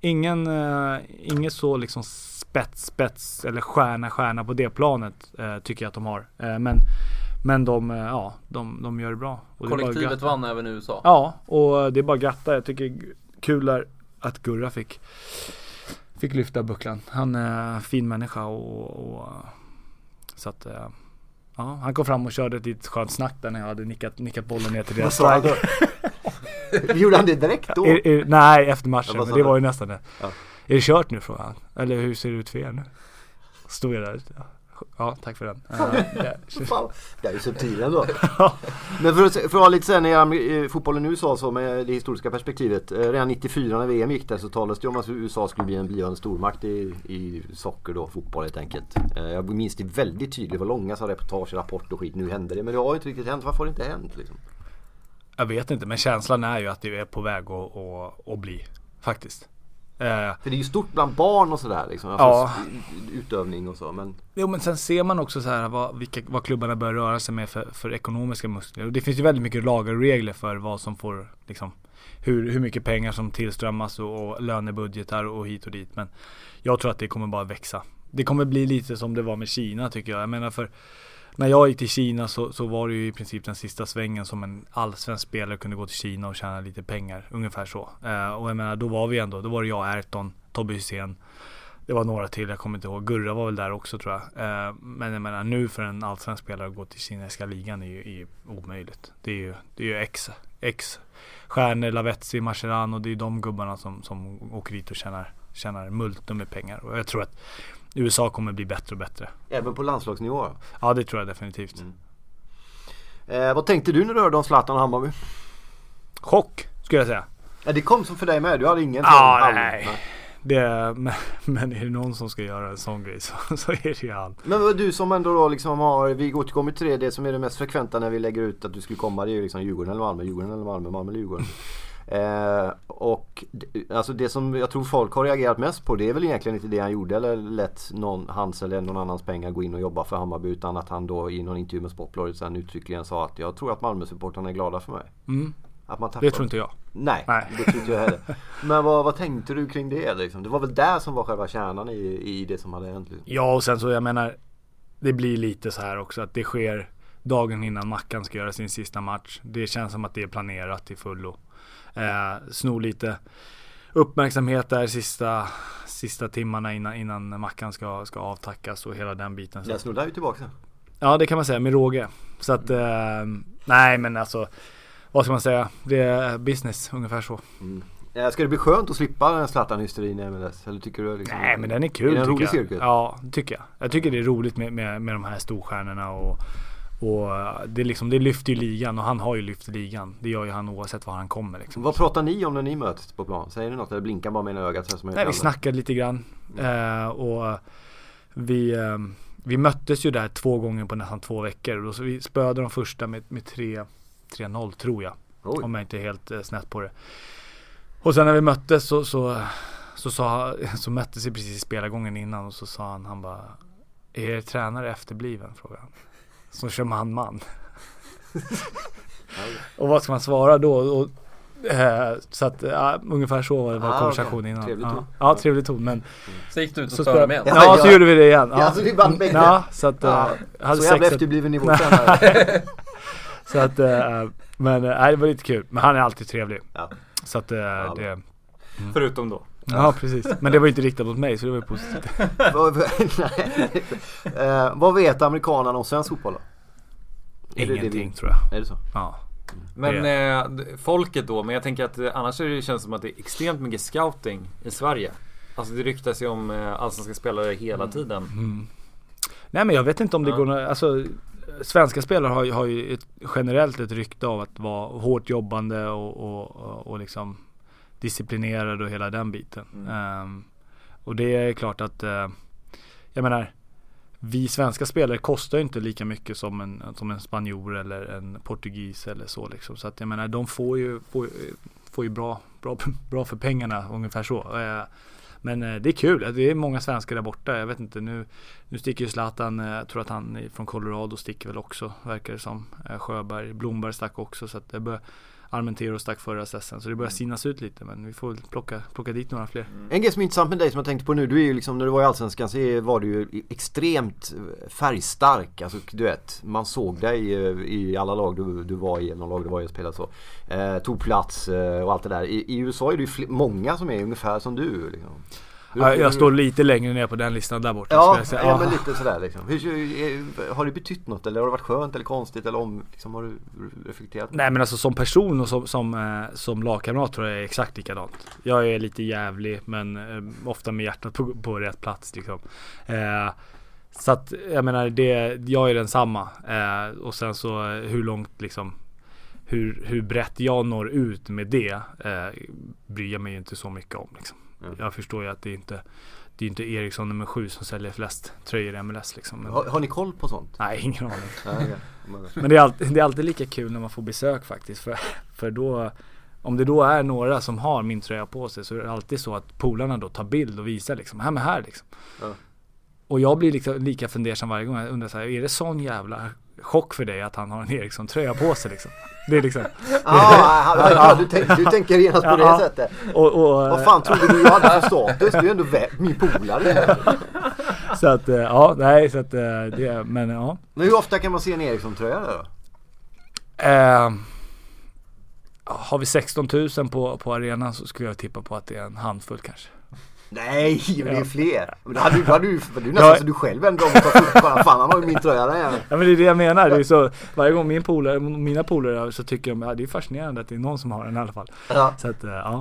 Inget så liksom spets eller stjärna på det planet tycker jag att de har. Men de gör det bra. Och kollektivet vann även i USA. Ja, och det är bara gratta. Jag tycker kul att Gurra fick lyfta bucklan. Han är fin människa och så att han kom fram och körde ett litet skönt snack där när jag hade nickat bollen ner till deras strike. Gjorde han det direkt då? Nej, efter matchen, men det var ju nästan det. Ja. Är det kört nu, frågade han? Eller hur ser det ut för er nu? Stod jag där. Ja, tack för den. Det är ju subtil ändå. Men för att ha lite sen i fotbollen i USA så med det historiska perspektivet. Redan 94 när VM gick där så talades det om att USA skulle bli en blivande stormakt i socker då, fotboll helt enkelt. Jag minns det väldigt tydligt, det var långa så reportage, rapport och skit, nu hände det. Men det har ju inte riktigt hänt, varför har det inte hänt liksom? Jag vet inte, men känslan är ju att det är på väg att bli, faktiskt. För det är ju stort bland barn och sådär liksom, alltså utövning och så, men... Jo, men sen ser man också så här vad klubbarna bör röra sig med för ekonomiska muskler. Och det finns ju väldigt mycket lagar och regler för vad som får liksom, hur mycket pengar som tillströmmas och lönebudgetar och hit och dit. Men jag tror att det kommer bara växa. Det kommer bli lite som det var med Kina, tycker jag. Jag menar, för när jag gick till Kina så var det ju i princip den sista svängen som en allsvensk spelare kunde gå till Kina och tjäna lite pengar, ungefär så. Och jag menar, då var det jag, Ayrton, Tobbe Hysén, det var några till, jag kommer inte ihåg, Gurra var väl där också, tror jag. Men jag menar, nu för en allsvensk spelare att gå till kinesiska ligan är ju omöjligt. Det är ju ex-stjärnor, Lavetzi, Mascherano, och det är de gubbarna som åker dit och tjänar multum med pengar. Och jag tror att USA kommer bli bättre och bättre. Även på landslagsnivå? Ja, det tror jag definitivt. Vad tänkte du när du hörde om Zlatan och Hammarby? Chock, skulle jag säga. Ja, det kom som för dig med, du hade ingen... Nej. Men är det någon som ska göra en sån grej så är det ju han. Men du som ändå då liksom har, vi återkommer till det som är det mest frekventa när vi lägger ut att du skulle komma, det är ju liksom Djurgården eller Malmö, Malmö eller Djurgården. Och alltså det som jag tror folk har reagerat mest på, det är väl egentligen inte det han gjorde eller lät hans eller någon annans pengar gå in och jobba för Hammarby, utan att han då i någon intervju med Sportbladet sen uttryckligen sa att jag tror att Malmö-supportarna är glada för mig. Att man det tror inte jag. Nej, det tror inte jag heller. Men vad tänkte du kring det liksom? Det var väl där som var själva kärnan i det som hade hänt? Ja, och sen så jag menar, det blir lite så här också att det sker dagen innan Mackan ska göra sin sista match. Det känns som att det är planerat till fullo. Snor lite uppmärksamhet där sista timmarna innan Mackan ska avtackas och hela den biten. Jag snor där ju tillbaka. Ja, det kan man säga, med råge. Så att, nej men alltså, vad ska man säga? Det är business, ungefär så. Ska det bli skönt att slippa den Zlatan-hysterin i MLS? Eller tycker du liksom, nej, men den är kul, är det en rolig cirkus? Ja, tycker jag. Jag tycker det är roligt med de här storstjärnorna och det, liksom, det lyfter ju ligan, och han har ju lyft ligan. Det gör ju han oavsett var han kommer liksom. Vad pratar ni om när ni möts på plan? Säger ni något eller blinkar bara med ena ögat? Så som nej, vi snackade lite grann. Och vi möttes ju där 2 gånger på nästan 2 veckor. Och så vi spöade de första med 3-0 tror jag. Oj. Om jag inte är helt snett på det. Och sen när vi möttes så möttes vi precis i spelargången innan, och så sa han bara, är er tränare efterbliven? Frågade han. Så kör man. Och vad ska man svara då? Och, så att ungefär så var det konversationen innan. Trevlig ton. Ja, trevlig ton. Men så gick du ut och störde med. Ja, så gjorde vi det igen. Ja, så det bara bägge. Ja, så att så jävla efterbliven nivå tränare. Så att men det var lite kul. Men han är alltid trevlig. Ja. Så att det förutom då. Ja, precis. Men det var inte riktat mot mig, så det var ju positivt. Vad vet amerikanerna om svensk fotboll då? Ingenting, tror jag. Är det så? Ja. Men folket då, men jag tänker att annars är det känns som att det är extremt mycket scouting i Sverige. Alltså det ryktas ju om allsvenska spelare hela tiden. Nej, men jag vet inte om det går alltså svenska spelare har ju generellt ett rykte av att vara hårt jobbande och liksom disciplinerad och hela den biten. Och det är klart att jag menar, vi svenska spelare kostar ju inte lika mycket som en spanjor eller en portugis eller så liksom. Så att jag menar, de får ju bra för pengarna, ungefär så. Men det är kul, det är många svenskar där borta. Jag vet inte, nu sticker ju Zlatan, jag tror att han från Colorado sticker väl också, verkar det som. Sjöberg, Blomberg stack också, så att Armentero stack förra säsongen, så det börjar synas ut lite, men vi får plocka dit några fler. En grej som är intressant med dig som jag tänkte på nu, du är ju liksom, när du var i Allsvenskan så var du ju extremt färgstark, alltså du vet, man såg dig i alla lag du var i, någon lag du var i och spelade så, tog plats och allt det där. I USA är det ju många som är ungefär som du liksom. Jag står lite längre ner på den listan där borta. Ja, men lite sådär liksom. Har det betytt något, eller har det varit skönt eller konstigt, eller liksom, har du reflekterat? Nej, men alltså som person och som lagkamrat tror jag är exakt likadant. Jag är lite jävlig, men ofta med hjärtat på rätt plats liksom. Så att jag menar, jag är densamma. Och sen så hur långt liksom, hur brett jag når ut med det bryr jag mig inte så mycket om liksom. Jag förstår ju att det är inte Eriksson nummer 7 som säljer flest tröjor i MLS liksom. Men har ni koll på sånt? Nej, ingen aning. Men det är alltid lika kul när man får besök faktiskt, för då, om det då är några som har min tröja på sig, så är det alltid så att polarna då tar bild och visar liksom, här liksom. Ja. Och jag blir liksom lika fundersam varje gång. Jag undrar så här, är det sån jävla chock för dig att han har en Eriksson-tröja på sig liksom? Det är liksom... Du tänker genast på det sättet. Vad fan trodde du jag hade för status? Du är ändå min polare. Så att, det, men ja. Men hur ofta kan man se en Eriksson-tröja då? Har vi 16 000 på arenan, så skulle jag tippa på att det är en handfull kanske. Nej, det är fler. Men då hade du nästan så du själv ändå fan han har ju min tröja där. Ja, men det är det jag menar. Det är så, varje gång mina polare så tycker de det är fascinerande att det är någon som har den i alla fall. Ja. Så att, ja.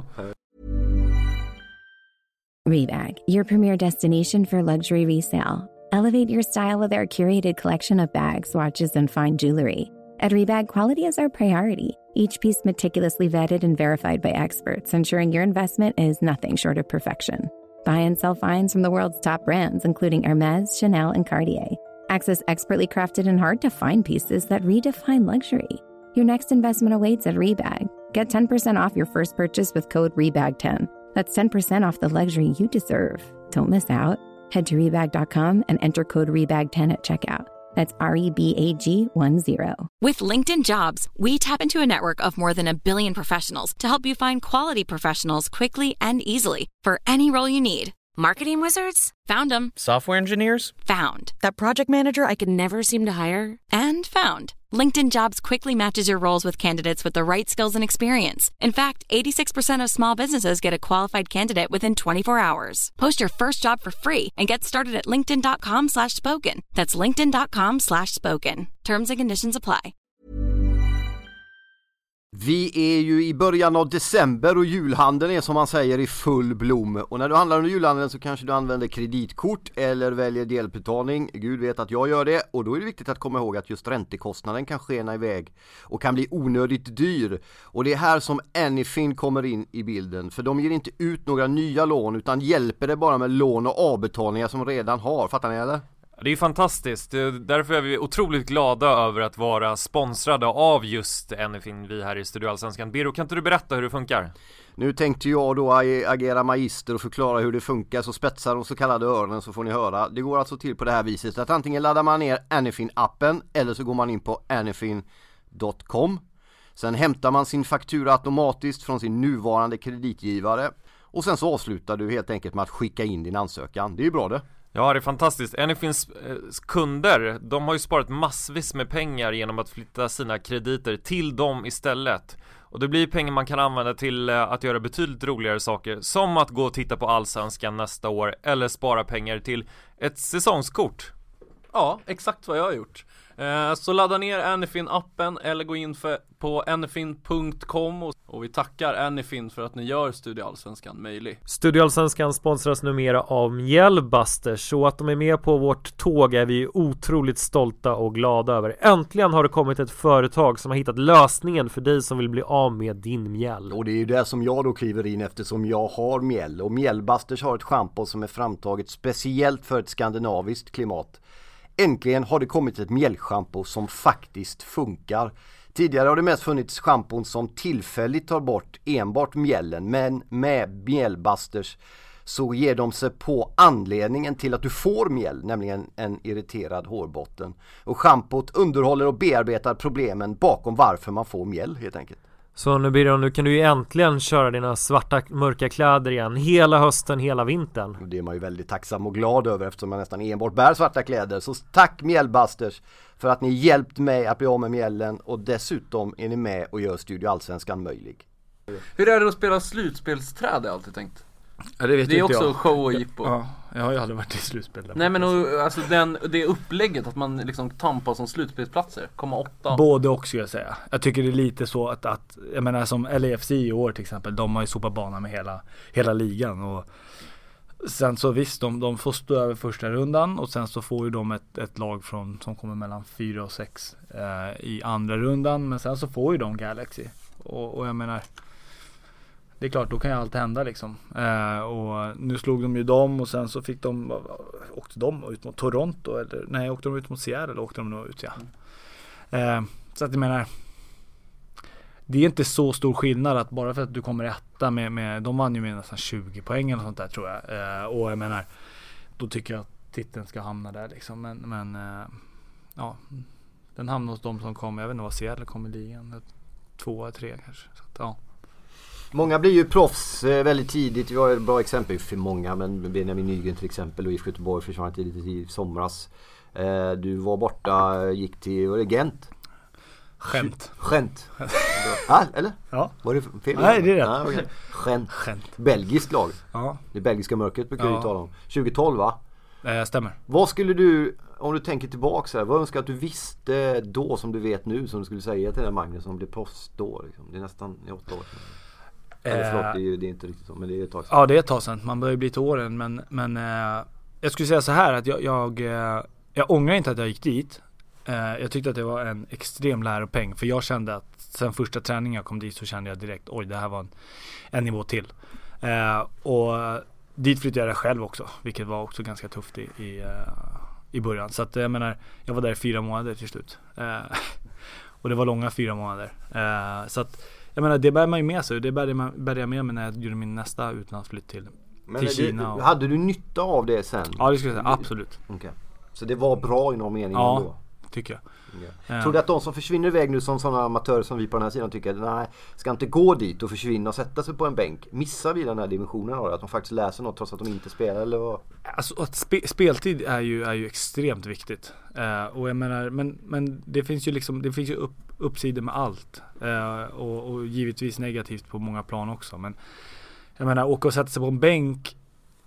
Rebag, your premier destination for luxury resale. Elevate your style with our curated collection of bags, watches, and fine jewelry. At Rebag, quality is our priority. Each piece meticulously vetted and verified by experts, ensuring your investment is nothing short of perfection. Buy and sell finds from the world's top brands, including Hermes, Chanel, and Cartier. Access expertly crafted and hard-to-find pieces that redefine luxury. Your next investment awaits at Rebag. Get 10% off your first purchase with code REBAG10. That's 10% off the luxury you deserve. Don't miss out. Head to Rebag.com and enter code REBAG10 at checkout. That's REBAG10. With LinkedIn Jobs, we tap into a network of more than 1 billion professionals to help you find quality professionals quickly and easily for any role you need. Marketing wizards? Found them. Software engineers? Found. That project manager I could never seem to hire? And found. LinkedIn Jobs quickly matches your roles with candidates with the right skills and experience. In fact, 86% of small businesses get a qualified candidate within 24 hours. Post your first job for free and get started at linkedin.com/spoken. That's linkedin.com/spoken. Terms and conditions apply. Vi är ju i början av december och julhandeln är som man säger i full blom. Och när du handlar under julhandeln så kanske du använder kreditkort eller väljer delbetalning. Gud vet att jag gör det, och då är det viktigt att komma ihåg att just räntekostnaden kan skena iväg och kan bli onödigt dyr. Och det är här som Anyfin kommer in i bilden, för de ger inte ut några nya lån utan hjälper det bara med lån och avbetalningar som redan har. Fattar ni eller? Det är ju fantastiskt, därför är vi otroligt glada över att vara sponsrade av just Anyfin, vi här i Studio Allsvenskan. Biro, kan inte du berätta hur det funkar? Nu tänkte jag då agera magister och förklara hur det funkar, så spetsar de så kallade öronen så får ni höra. Det går alltså till på det här viset att antingen laddar man ner Anyfin-appen eller så går man in på anyfin.com. Sen hämtar man sin faktura automatiskt från sin nuvarande kreditgivare och sen så avslutar du helt enkelt med att skicka in din ansökan. Det är ju bra det. Ja, det är fantastiskt. Anyfins kunder, de har ju sparat massvis med pengar genom att flytta sina krediter till dem istället. Och det blir pengar man kan använda till att göra betydligt roligare saker, som att gå och titta på Allsvenskan nästa år eller spara pengar till ett säsongskort. Ja, exakt vad jag har gjort. Så ladda ner Anyfin-appen eller gå in på anyfin.com och vi tackar Anyfin för att ni gör Studio Allsvenskan möjlig. Studio Allsvenskan sponsras numera av Mjällbasters, så att de är med på vårt tåg är vi otroligt stolta och glada över. Äntligen har det kommit ett företag som har hittat lösningen för dig som vill bli av med din mjäll. Och det är ju det som jag då kliver in eftersom jag har mjäll. Och Mjällbasters har ett shampoo som är framtaget speciellt för ett skandinaviskt klimat. Äntligen har det kommit ett mjällschampo som faktiskt funkar. Tidigare har det mest funnits schampon som tillfälligt tar bort enbart mjällen, men med Mjällbasters så ger de sig på anledningen till att du får mjäll, nämligen en irriterad hårbotten. Och schampot underhåller och bearbetar problemen bakom varför man får mjäll helt enkelt. Så nu Birger, nu kan du ju äntligen köra dina svarta mörka kläder igen hela hösten, hela vintern. Det är man ju väldigt tacksam och glad över eftersom man nästan enbart bär svarta kläder. Så tack Mjällbusters för att ni hjälpt mig att bli av med mjällen och dessutom är ni med och gör Studio Allsvenskan möjlig. Hur är det att spela slutspelsträd, har jag alltid tänkt? Ja, det är också show och jippo. Ja, jag har ju aldrig varit i slutspel där. Nej men alltså det upplägget att man liksom tampas som slutspelsplatser, komma 8. Både och skulle jag säga. Jag tycker det är lite så att jag menar som LAFC i år till exempel, de har ju sopat banan med hela ligan och sen så visst, de får stå över första rundan och sen så får ju de ett lag som kommer mellan 4 och 6 i andra rundan, men sen så får ju de Galaxy och jag menar det är klart, då kan ju allt hända liksom. Och nu slog de ju dem och sen så åkte de ut mot Toronto åkte de ut mot Seattle eller åkte de nog ut, ja. Så att jag menar, det är inte så stor skillnad att bara för att du kommer etta med de vann ju med nästan 20 poäng eller sånt där tror jag. Och jag menar, då tycker jag att titeln ska hamna där liksom. Men ja, den hamnar hos de som kommer, jag vet inte vad Seattle kommer i ligan, 2 3 kanske. Så att, ja. Många blir ju proffs väldigt tidigt. Vi har ett bra exempel för många, men Benjamin Nygren till exempel och i Göteborg försvann tidigt i somras. Du var borta, gick till Gent. Skämt. Eller? Ja. Var det fel? Nej, det är det. Okay. Skämt. Belgiskt lag. Ja. Det belgiska mörkret brukar vi tala om. 2012 va? Stämmer. Vad skulle du, om du tänker tillbaka så här, vad önskar att du visste då som du vet nu som du skulle säga till den Magnus som blev proffs då liksom? Det är nästan 8 år sedan. Eller förlåt, det är inte riktigt så, men det är ett tag sedan. Ja, det är ett tag sedan. Man börjar ju bli till åren, men jag skulle säga så här att jag ångrar inte att jag gick dit. Jag tyckte att det var en extrem läropeng, för jag kände att sen första träningen jag kom dit så kände jag direkt, oj, det här var en nivå till. Och dit flyttade jag själv också, vilket var också ganska tufft i början. Så att jag menar, jag var där i 4 månader till slut. Och det var långa 4 månader. Så att jag menar, det bär man ju med sig. Det bärde jag med mig när jag gjorde min nästa utlandsflytt till Kina. Hade du nytta av det sen? Ja, det skulle jag säga. Absolut. Okay. Så det var bra i någon mening ändå? Ja, tycker jag. Okay. Tror du att de som försvinner iväg nu som sådana amatörer som vi på den här sidan tycker att nej, ska inte gå dit och försvinna och sätta sig på en bänk? Missar vi den här dimensionen av det? Att de faktiskt läser något trots att de inte spelar? Eller vad? Alltså att speltid är ju extremt viktigt. Och jag menar, men det finns ju liksom, det finns ju uppsidor med allt. Och givetvis negativt på många plan också. Men jag menar, åka och sätta sig på en bänk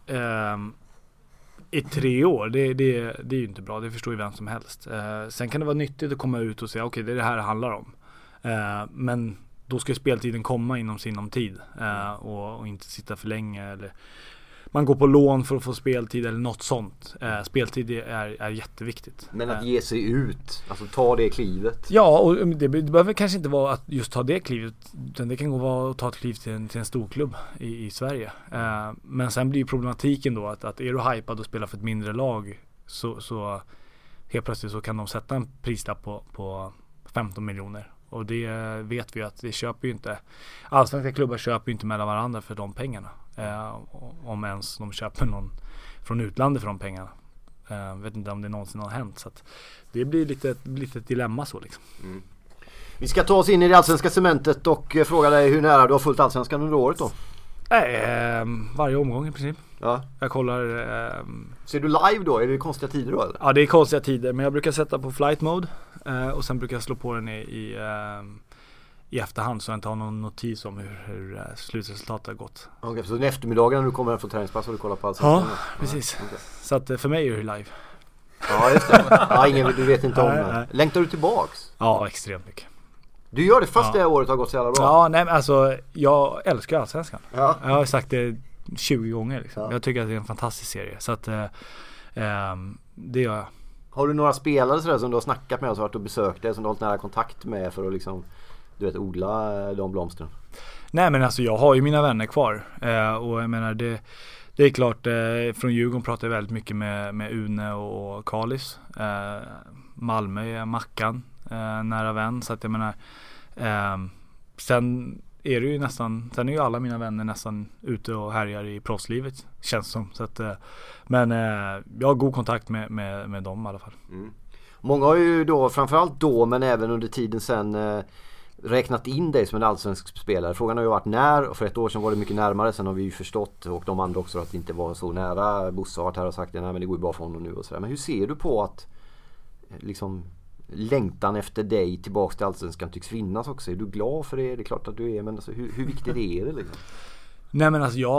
i 3 år, det är ju inte bra. Det förstår ju vem som helst. Sen kan det vara nyttigt att komma ut och säga okej, det är det här det handlar om. Men då ska speltiden komma inom sinom tid. Och inte sitta för länge. Eller man går på lån för att få speltid eller något sånt. Speltid är jätteviktigt. Men att ge sig ut, alltså ta det klivet. Ja, och det behöver kanske inte vara att just ta det klivet, utan det kan gå vara att ta ett kliv till en storklubb i Sverige. Men sen blir problematiken då att är du hypad och spelar för ett mindre lag så helt plötsligt så kan de sätta en prislapp på 15 miljoner. Och det vet vi att det köper ju inte. Allsvenska klubbar köper ju inte mellan varandra för de pengarna. Om ens de köper någon från utlandet för de pengarna. Vet inte om det någonsin har hänt. Så att det blir lite ett dilemma så liksom. Mm. Vi ska ta oss in i det allsvenska cementet och fråga dig hur nära du har fullt allsvenskan under året då? Varje omgång i princip. Ja. Jag kollar. Ser du live då? Är det konstiga tider då eller? Ja, det är konstiga tider, men jag brukar sätta på flight mode och sen brukar jag slå på den i efterhand så jag inte har någon notis om hur slutresultatet har gått. Okej, så den eftermiddagen när du kommer hem från träningspass och du kollar på allsvenskan? Ja, precis. Okay. Så att för mig är det live. Ja, just det. Ja, du vet inte om det. Längtar du tillbaks? Ja, extremt mycket. Du gör det fast det här året har gått så jävla bra. Ja, nej men alltså jag älskar allsvenskan. Ja. Jag har sagt det 20 gånger liksom. Ja. Jag tycker att det är en fantastisk serie. Så att det gör jag. Har du några spelare sådär som du har snackat med och varit och besökt dig som du har hållit nära kontakt med för att liksom, du vet, odla de blomstren? Nej men alltså jag har ju mina vänner kvar. Och jag menar det är klart, från Djurgården pratar jag väldigt mycket med Une och Kalis. Malmö är Mackan, nära vän. Så att jag menar, sen är det ju nästan, sen är ju alla mina vänner nästan ute och härjar i proffslivet, känns som. Så att, men jag har god kontakt med dem i alla fall. Mm. Många har ju då, framförallt då, men även under tiden sen räknat in dig som en allsvensk spelare. Frågan har ju varit när, och för ett år sedan var det mycket närmare. Sen har vi ju förstått, och de andra också, att det inte var så nära. Bosse har varit här och sagt nej, men det går ju bra för honom nu och sådär. Men hur ser du på att liksom längtan efter dig tillbaka till allsvenskan tycks finnas också? Är du glad för det? Det är klart att du är, men alltså, hur viktigt är det liksom? Nej, men alltså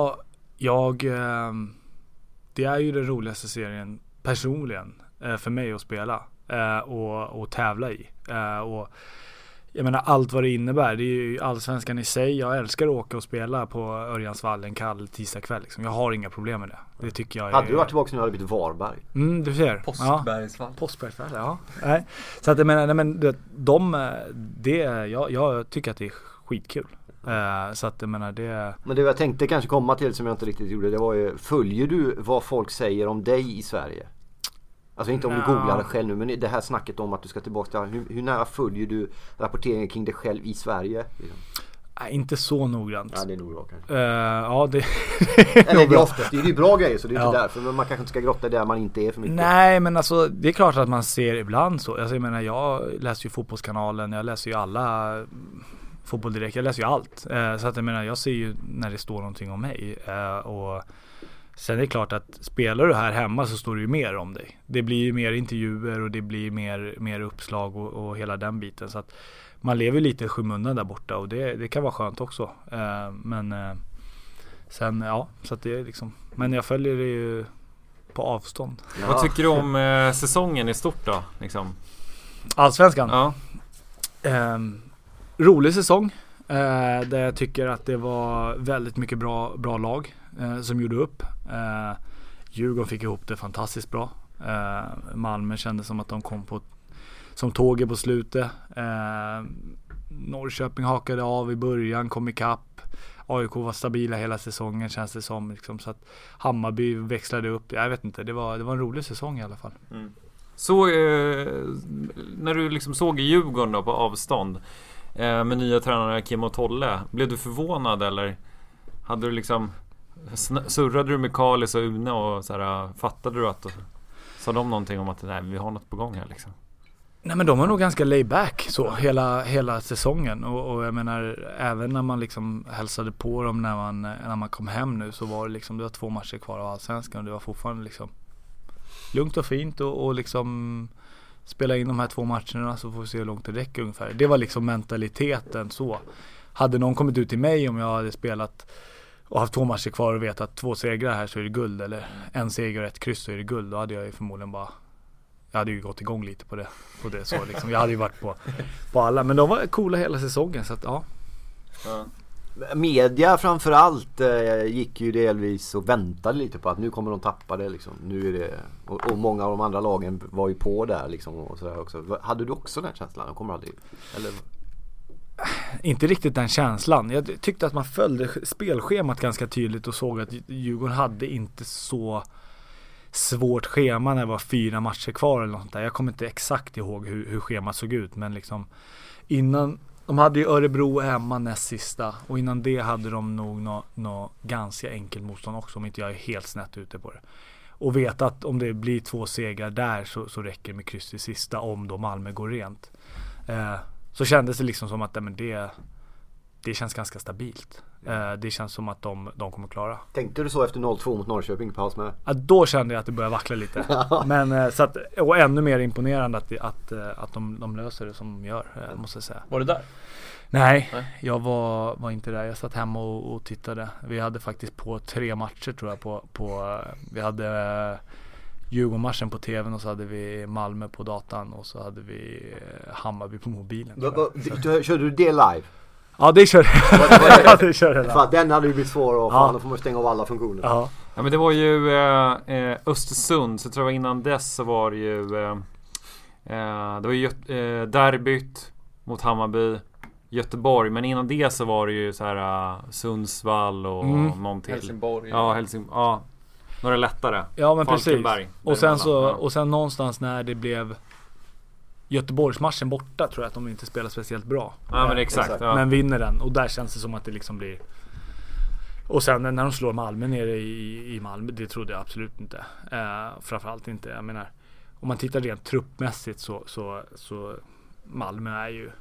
det är ju den roligaste serien personligen för mig att spela och tävla i. Och jag menar allt vad det innebär. Det är ju allsvenskan i sig. Jag älskar att åka och spela på Örjansvall en kall tisdagkväll liksom. Jag har inga problem med det. Det tycker jag Hade du varit tillbaka när du hade blivit Varberg? Du ser. Påskbergsvall. Påskbergsvall, ja. Nej. Så att jag menar, jag tycker att det är skitkul. Så att jag menar det. Men det jag tänkte kanske komma till som jag inte riktigt gjorde, det var ju, följer du vad folk säger om dig i Sverige? Alltså inte om du googlar det själv nu, men det här snacket om att du ska tillbaka till, hur nära följer du rapporteringen kring dig själv i Sverige? Nej, inte så noggrant. Ja, det är nog bra kanske. Ja, det eller det är oftast, det är ju bra grejer, så det är inte därför, men man kanske inte ska grotta där man inte är för mycket. Nej, men alltså det är klart att man ser ibland så. Alltså, jag menar, jag läser ju Fotbollskanalen, jag läser ju alla Fotboll Direkt, jag läser ju allt. Så att jag menar, jag ser ju när det står någonting om mig. Och sen är det klart att spelar du här hemma så står det ju mer om dig. Det blir ju mer intervjuer och det blir mer uppslag och hela den biten. Så att man lever lite i skymundan där borta och det kan vara skönt också. Men sen, ja, så att det är liksom, men jag följer det ju på avstånd. Ja. Vad tycker du om säsongen i stort då? Liksom? Allsvenskan? Ja. Rolig säsong. Där jag tycker att det var väldigt mycket bra lag som gjorde upp. Djurgården fick ihop det fantastiskt bra. Malmö kände som att de kom som tåget på slutet. Norrköping hakade av i början, kom ikapp. AIK var stabila hela säsongen, känns det som liksom, så att Hammarby växlade upp. Jag vet inte, det var en rolig säsong i alla fall. Mm. Så när du liksom såg Djurgården då på avstånd med nya tränare Kim och Tolle, blev du förvånad eller hade du liksom surrade du med Kalis och Une och så här, fattade du att sa de någonting om att nej, vi har något på gång här liksom? Nej, men de var nog ganska laid back så hela säsongen och jag menar även när man liksom hälsade på dem när man kom hem nu, så var det liksom, det var 2 matcher kvar av allsvenskan och det var fortfarande liksom lugnt och fint och liksom spela in de här 2 matcherna så får vi se hur långt det räcker ungefär. Det var liksom mentaliteten så. Hade någon kommit ut till mig om jag hade spelat och haft 2 matcher kvar och vet att 2 segrar här så är det guld, eller 1 seger och 1 kryss så är det guld, då hade jag ju förmodligen jag hade ju gått igång lite på det så liksom. Jag hade ju varit på alla, men de var coola hela säsongen så att ja. Media framförallt gick ju delvis och väntade lite på att nu kommer de tappa det liksom. Nu är det, och många av de andra lagen var ju på där liksom och så där också. Hade du också den känslan? De kommer aldrig, eller? Inte riktigt den känslan. Jag tyckte att man följde spelschemat ganska tydligt och såg att Djurgården hade inte så svårt schema när det var 4 matcher kvar eller något där. Jag kommer inte exakt ihåg hur schemat såg ut, men liksom innan, de hade ju Örebro hemma näst sista och innan det hade de nog nå ganska enkelt motstånd också, om inte jag är helt snett ute på det. Och veta att om det blir 2 segrar där så räcker det med kryss i sista om då Malmö går rent. Så kändes det liksom som att men det känns ganska stabilt. Det känns som att de kommer klara. Tänkte du så efter 0-2 mot Norrköping paus med? Ja, då kände jag att det började vackla lite. Men så att, och ännu mer imponerande att de löser det som de gör, måste jag säga. Var du där? Nej, jag var inte där. Jag satt hemma och tittade. Vi hade faktiskt på 3 matcher tror jag vi hade Djurgården-matchen på tvn och så hade vi Malmö på datan och så hade vi Hammarby på mobilen. Körde du det live? Ja, det körde jag. Fan, den hade ju blivit svår och då får man stänga av alla funktioner. Ja, men det var ju Östersund, så jag tror innan dess så var det ju det var ju derbyt mot Hammarby, Göteborg, men innan det så var det ju så här Sundsvall och någon till. Helsingborg. Ja, ja. Några lättare. Ja, men Falkenberg, precis. Och sen någonstans när det blev Göteborgsmatchen borta, tror jag att de inte spelar speciellt bra. Ja, men exakt. Ja. Men vinner den, och där känns det som att det liksom blir. Och sen när de slår Malmö nere i Malmö, det trodde jag absolut inte. Framförallt inte, jag menar, om man tittar rent truppmässigt så Malmö är ju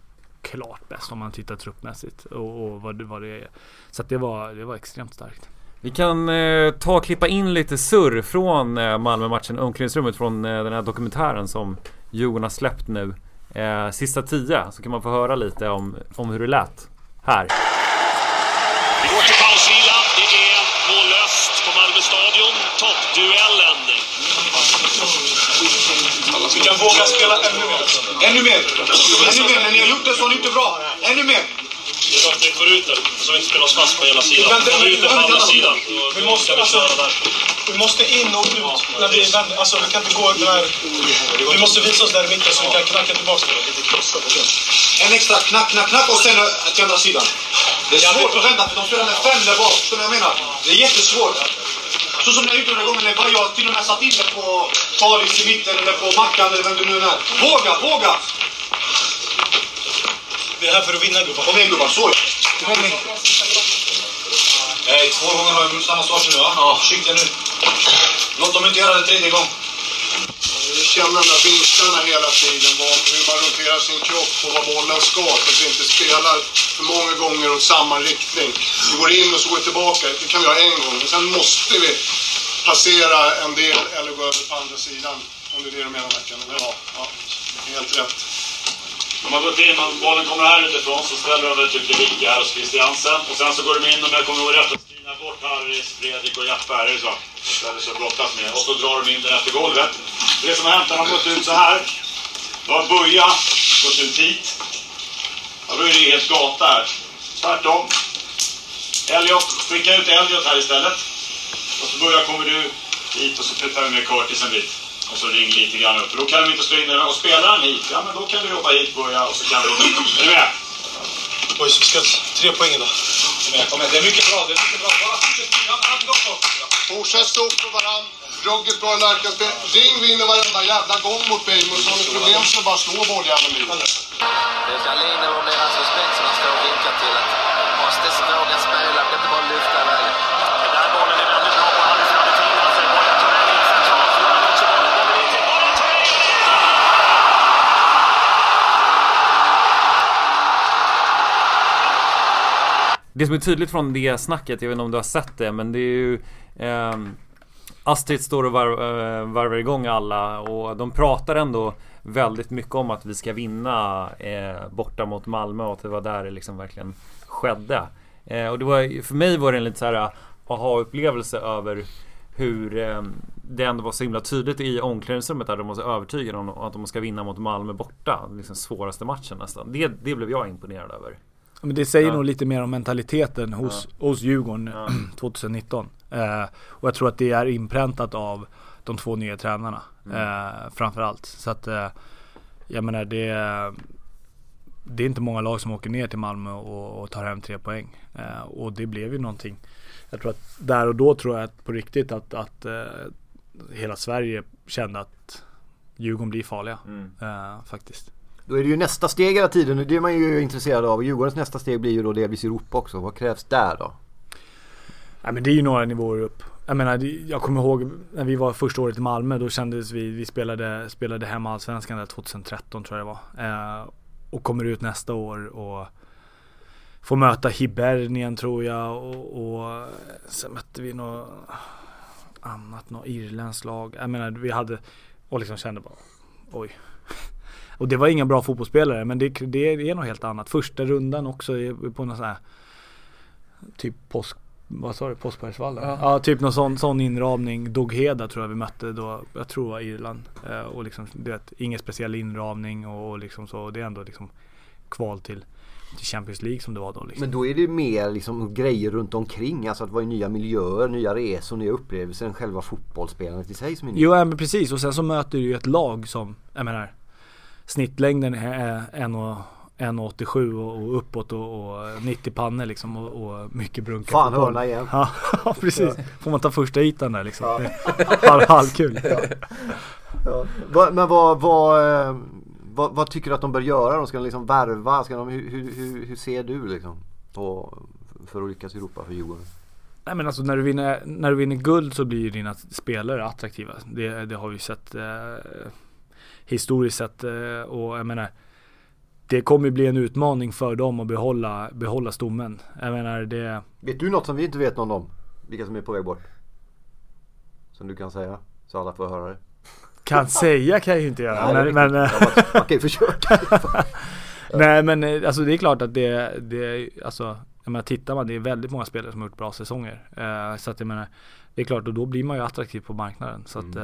klart bäst om man tittar truppmässigt och vad det är. Så att det var extremt starkt. Vi kan ta och klippa in lite surr från Malmö-matchen, omklädningsrummet, från den här dokumentären som Djurgården har släppt nu. Sista 10, så kan man få höra lite om hur det lät här. Vi går till pausvila. Det är mållöst på Malmö stadion. Toppduellen. Vi kan våga spela ännu mer. Ännu mer. När ni har gjort det så har ni gjort det bra. Ännu mer. Det är att vi går ut nu, så vi inte spelar oss fast på hela sidan. Vi går ut på andra sidan. Vi måste in och ut när vi vänder. Alltså vi kan inte gå den här. Vi måste visa oss där i mitten så vi kan knacka tillbaka. En extra knack och sen till andra sidan. Det är svårt att vända för de spelar med 5 där bak. Jag menar, det är jättesvårt. Så som jag gjorde den här gången, när jag till och med satt in det på Faris i mitten eller på Mackan eller vem det nu är. Våga! Vi är här för att vinna, gubbar. Kom igen, gubbar, så. Nej, 2 gånger har jag samma sak nu, va? Ja, skicka nu. Låt dem inte göra det 3:e gång. Vi känner de där vinklarna hela tiden, hur man roterar sin kropp och vad bollen ska, så att vi inte spelar för många gånger åt samma riktning. Vi går in och så går vi tillbaka, det kan vi göra en gång. Men sen måste vi passera en del eller gå över på andra sidan, om det är det de menar veckan. Ja, helt rätt. De har gått in och bollen kommer här utifrån, så ställer de väl typ Levika här hos Christiansen. Och sen så går de in och jag kommer ihåg rätt och skriver bort Harris, Fredrik och Jeppe här, är det så? Ställer sig och brottas med. Och så drar de in den efter golvet. Det som har hänt när de har gått ut så här, då har Buja gått ut hit. Ja, då är det helt gata här. Tvärtom. Skicka ut Elliot här istället. Och så Buja kommer du hit och så flyttar vi med Curtis en bit. Och så ring lite grann upp. För då kan de inte stå in där och spela han hit. Ja, men då kan du jobba hit, Buja, och så kan du... Är du med? Boys, vi ska 3 poäng idag. Kom igen, det är mycket bra, Fortsätt stå upp för varann. Ruggigt bra lärkarspel. Ring vinner varenda jävla gång mot Bejmur. Så har ni problem så bara slå bolljäveln i. Det är Jalina och blir hans suspekt som han ska vinkla till. Måste våga spela, kan inte bara lyfta iväg. Den där bollen är väldigt bra på Harris Radettin. Han säger Bojan Torell in centralt. Så han också bollen in till Bojan Torell. Det som är tydligt från det snacket, jag vet inte om du har sett det, men det är ju Astrid står och varvar igång alla, och de pratar ändå väldigt mycket om att vi ska vinna borta mot Malmö, och att det var där det liksom verkligen skedde. Och det var, för mig var det en lite så här aha-upplevelse över hur det ändå var så himla tydligt i omklädningsrummet där de var så övertygade om att de ska vinna mot Malmö borta, liksom svåraste matchen nästan. Det blev jag imponerad över. Men det säger nog lite mer om mentaliteten hos Djurgården 2019. Och jag tror att det är inpräntat av de 2 nya tränarna framförallt. Så att jag menar, det är inte många lag som åker ner till Malmö och tar hem 3 poäng. Och det blev ju någonting. Jag tror att där och då tror jag att på riktigt att hela Sverige kände att Djurgården blir farliga faktiskt. Då är det ju nästa steg hela tiden, det är man ju intresserad av. Djurgårdens nästa steg blir ju då delvis Europa också. Vad krävs där då? Ja, men det är ju några nivåer upp. Jag menar, jag kommer ihåg när vi var första året i Malmö, då kändes vi spelade hemma Allsvenskan där 2013 tror jag det var. Och kommer ut nästa år och får möta Hibernian tror jag, och sen mötte vi något irländskt lag. Jag menar, vi hade och liksom kände bara oj. Och det var inga bra fotbollsspelare, men det är något helt annat. Första rundan också på någon sån här typ Påskbergsvallen. Ja, typ någon sån inramning. Dogheda tror jag vi mötte då, jag tror det var Irland. Och liksom det ingen speciell inramning och liksom så, det är ändå liksom kval till Champions League som det var då liksom. Men då är det mer liksom grejer runt omkring, alltså att vara i nya miljöer, nya resor, nya upplevelser än själva fotbollsspelandet i sig som är nytt. Jo, men precis, och sen så möter du ju ett lag som, jag menar, snittlängden är 1,87 och uppåt och 90 pannor liksom och mycket brunka. Fan, hörna igen. Ja, precis. Får man ta första ytan där liksom. Ja. Halvkul. Ja. Men vad tycker du att de bör göra? De ska liksom värva, hur ser du liksom för att lyckas i Europa för Djurgården? Nej, men alltså när du vinner guld så blir ju dina spelare attraktiva. Det har vi sett historiskt sett, och jag menar det kommer bli en utmaning för dem att behålla stommen. Jag menar det... Vet du något som vi inte vet någon om? Vilka som är på väg bort? Som du kan säga, så alla får höra det. Kan säga kan jag ju inte göra. Nej, men man kan ju försöka. Nej, men alltså det är klart att det alltså, jag menar, tittar man, det är väldigt många spelare som har gjort bra säsonger. Så att jag menar, det är klart, och då blir man ju attraktiv på marknaden. Så att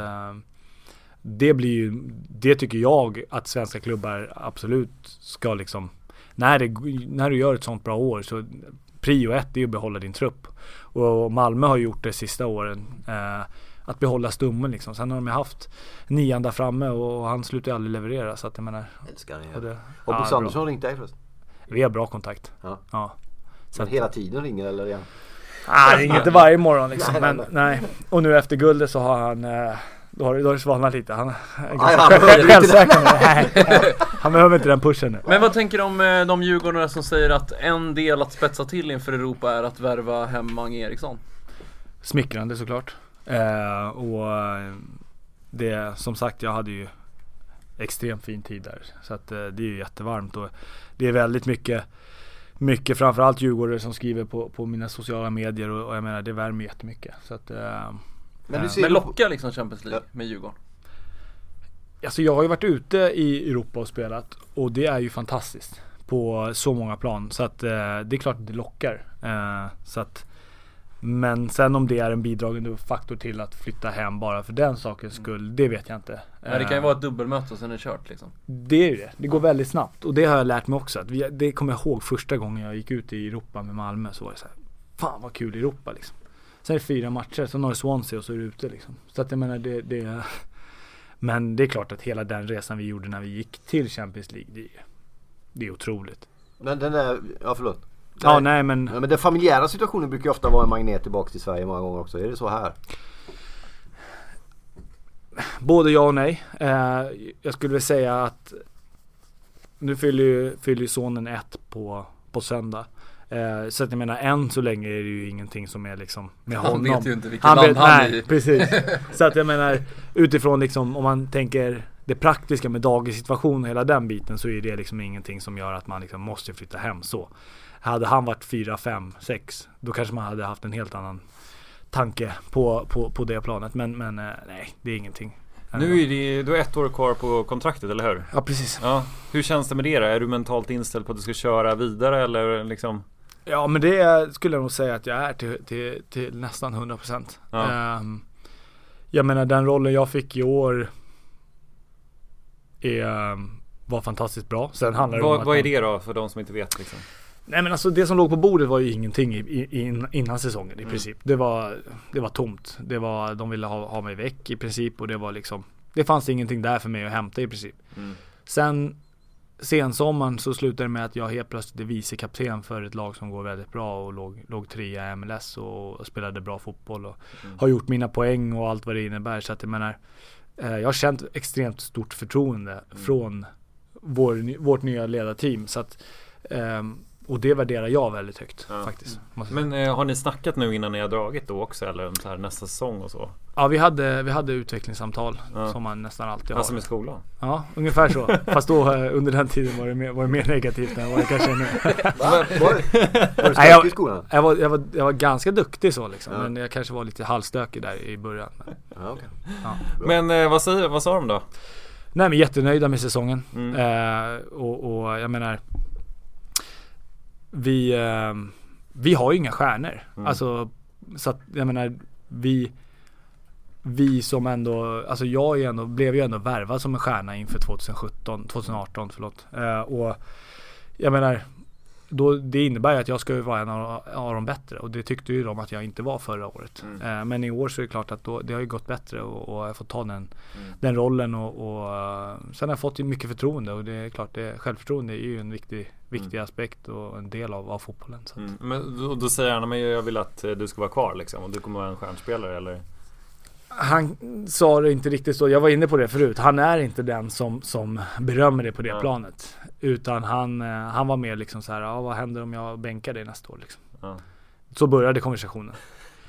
det tycker jag att svenska klubbar absolut ska liksom, när du gör ett sånt bra år, så prio 1 är att behålla din trupp. Och Malmö har gjort det sista åren, att behålla stommen liksom. Sen har de haft 9 där framme och han slutar aldrig leverera, så att jag menar, älskar det. Och Bosse Andersson ringt dig förresten? Vi har bra kontakt. Ja. Så att hela tiden ringer eller igen? Nej, ringer inte varje morgon liksom. Nej. Och nu efter guldet så har han då har det svalnat lite. Han är ganska självsäker nu. Han behöver inte den pushen nu. Men vad tänker du om de Djurgårdarna som säger att en del att spetsa till inför Europa är att värva hem Mange Eriksson? Smickrande såklart. Och det, som sagt, jag hade ju extremt fin tid där. Så att det är ju jättevarmt. Och det är väldigt mycket framförallt Djurgårdare som skriver på mina sociala medier. Och jag menar, det värmer jättemycket. Så att... Men lockar liksom Champions League med Djurgården? Alltså jag har ju varit ute i Europa och spelat, och det är ju fantastiskt på så många plan, så att det är klart att det lockar. Så att, men sen om det är en bidragande faktor till att flytta hem bara för den sakens skull, det vet jag inte. Nej, det kan ju vara ett dubbelmöte och sen är det kört liksom. Det är ju det. Det går väldigt snabbt, och det har jag lärt mig också. Att det kommer jag ihåg första gången jag gick ut i Europa med Malmö, så var det så här, fan vad kul i Europa liksom. Sen är det 4 matcher, så har du Swansea och så är du ute liksom. Så att jag menar, men det är klart att hela den resan vi gjorde när vi gick till Champions League, det är otroligt. Men den där, förlåt. Men den familjära situationen brukar ju ofta vara en magnet tillbaka till Sverige många gånger också. Är det så här? Både ja och nej. Jag skulle väl säga att nu fyller sonen 1 på söndag. Så att jag menar, än så länge är det ju ingenting som är liksom med honom. Han vet ju inte vilket land han är i. Precis. Så att jag menar, utifrån liksom, om man tänker det praktiska med dagens situation och hela den biten, så är det liksom ingenting som gör att man liksom måste flytta hem så. Hade han varit 4, 5, 6, då kanske man hade haft en helt annan tanke på det planet. Men nej, det är ingenting. Nu är du 1 år kvar på kontraktet, eller hur? Ja, precis. Ja. Hur känns det med det då? Är du mentalt inställd på att du ska köra vidare, eller liksom? Ja, men det skulle jag nog säga att jag är till nästan 100%. Ja. Jag menar, den rollen jag fick i år var fantastiskt bra. Sen handlar det om vad är det då för de som inte vet liksom? Nej, men alltså det som låg på bordet var ju ingenting innan säsongen i princip. Det var tomt. De ville ha mig väck i princip, och det var liksom, det fanns ingenting där för mig att hämta i princip. Sen sensommaren så slutade det med att jag helt plötsligt är vicekapten för ett lag som går väldigt bra och låg 3 i MLS och spelade bra fotboll och har gjort mina poäng och allt vad det innebär. Så att jag menar, jag har känt extremt stort förtroende från vårt nya ledarteam, så att och det värderar jag väldigt högt faktiskt. Men har ni snackat nu innan ni har dragit då också, eller så här nästa säsong och så? Ja, vi hade utvecklingssamtal som man nästan alltid har. Alltså med skolan? Ja, ungefär så. Fast då under den tiden var det mer negativt än vad det kanske är nu. Var du i skolan? Jag var ganska duktig så liksom, men jag kanske var lite halvstökig där i början. Men vad sa de då? Nej, men jättenöjda med säsongen. Och jag menar, vi har ju inga stjärnor. Alltså, så att jag menar, vi som ändå, alltså jag blev ju ändå värvad som en stjärna inför 2018, och jag menar, då, det innebär att jag ska vara en av de bättre, och det tyckte ju de att jag inte var förra året. Men i år så är det klart att det har ju gått bättre, och jag har fått ta den rollen, och sen har jag fått mycket förtroende, och det är klart, självförtroende är ju en viktig aspekt och en del av fotbollen. Så att. Men då säger han, men jag vill att du ska vara kvar liksom, och du kommer vara en stjärnspelare, eller? Han sa det inte riktigt så. Jag var inne på det förut. Han är inte den som berömmer det på det planet. Utan han var mer liksom så här, vad händer om jag bänkar dig nästa år liksom. Så började konversationen.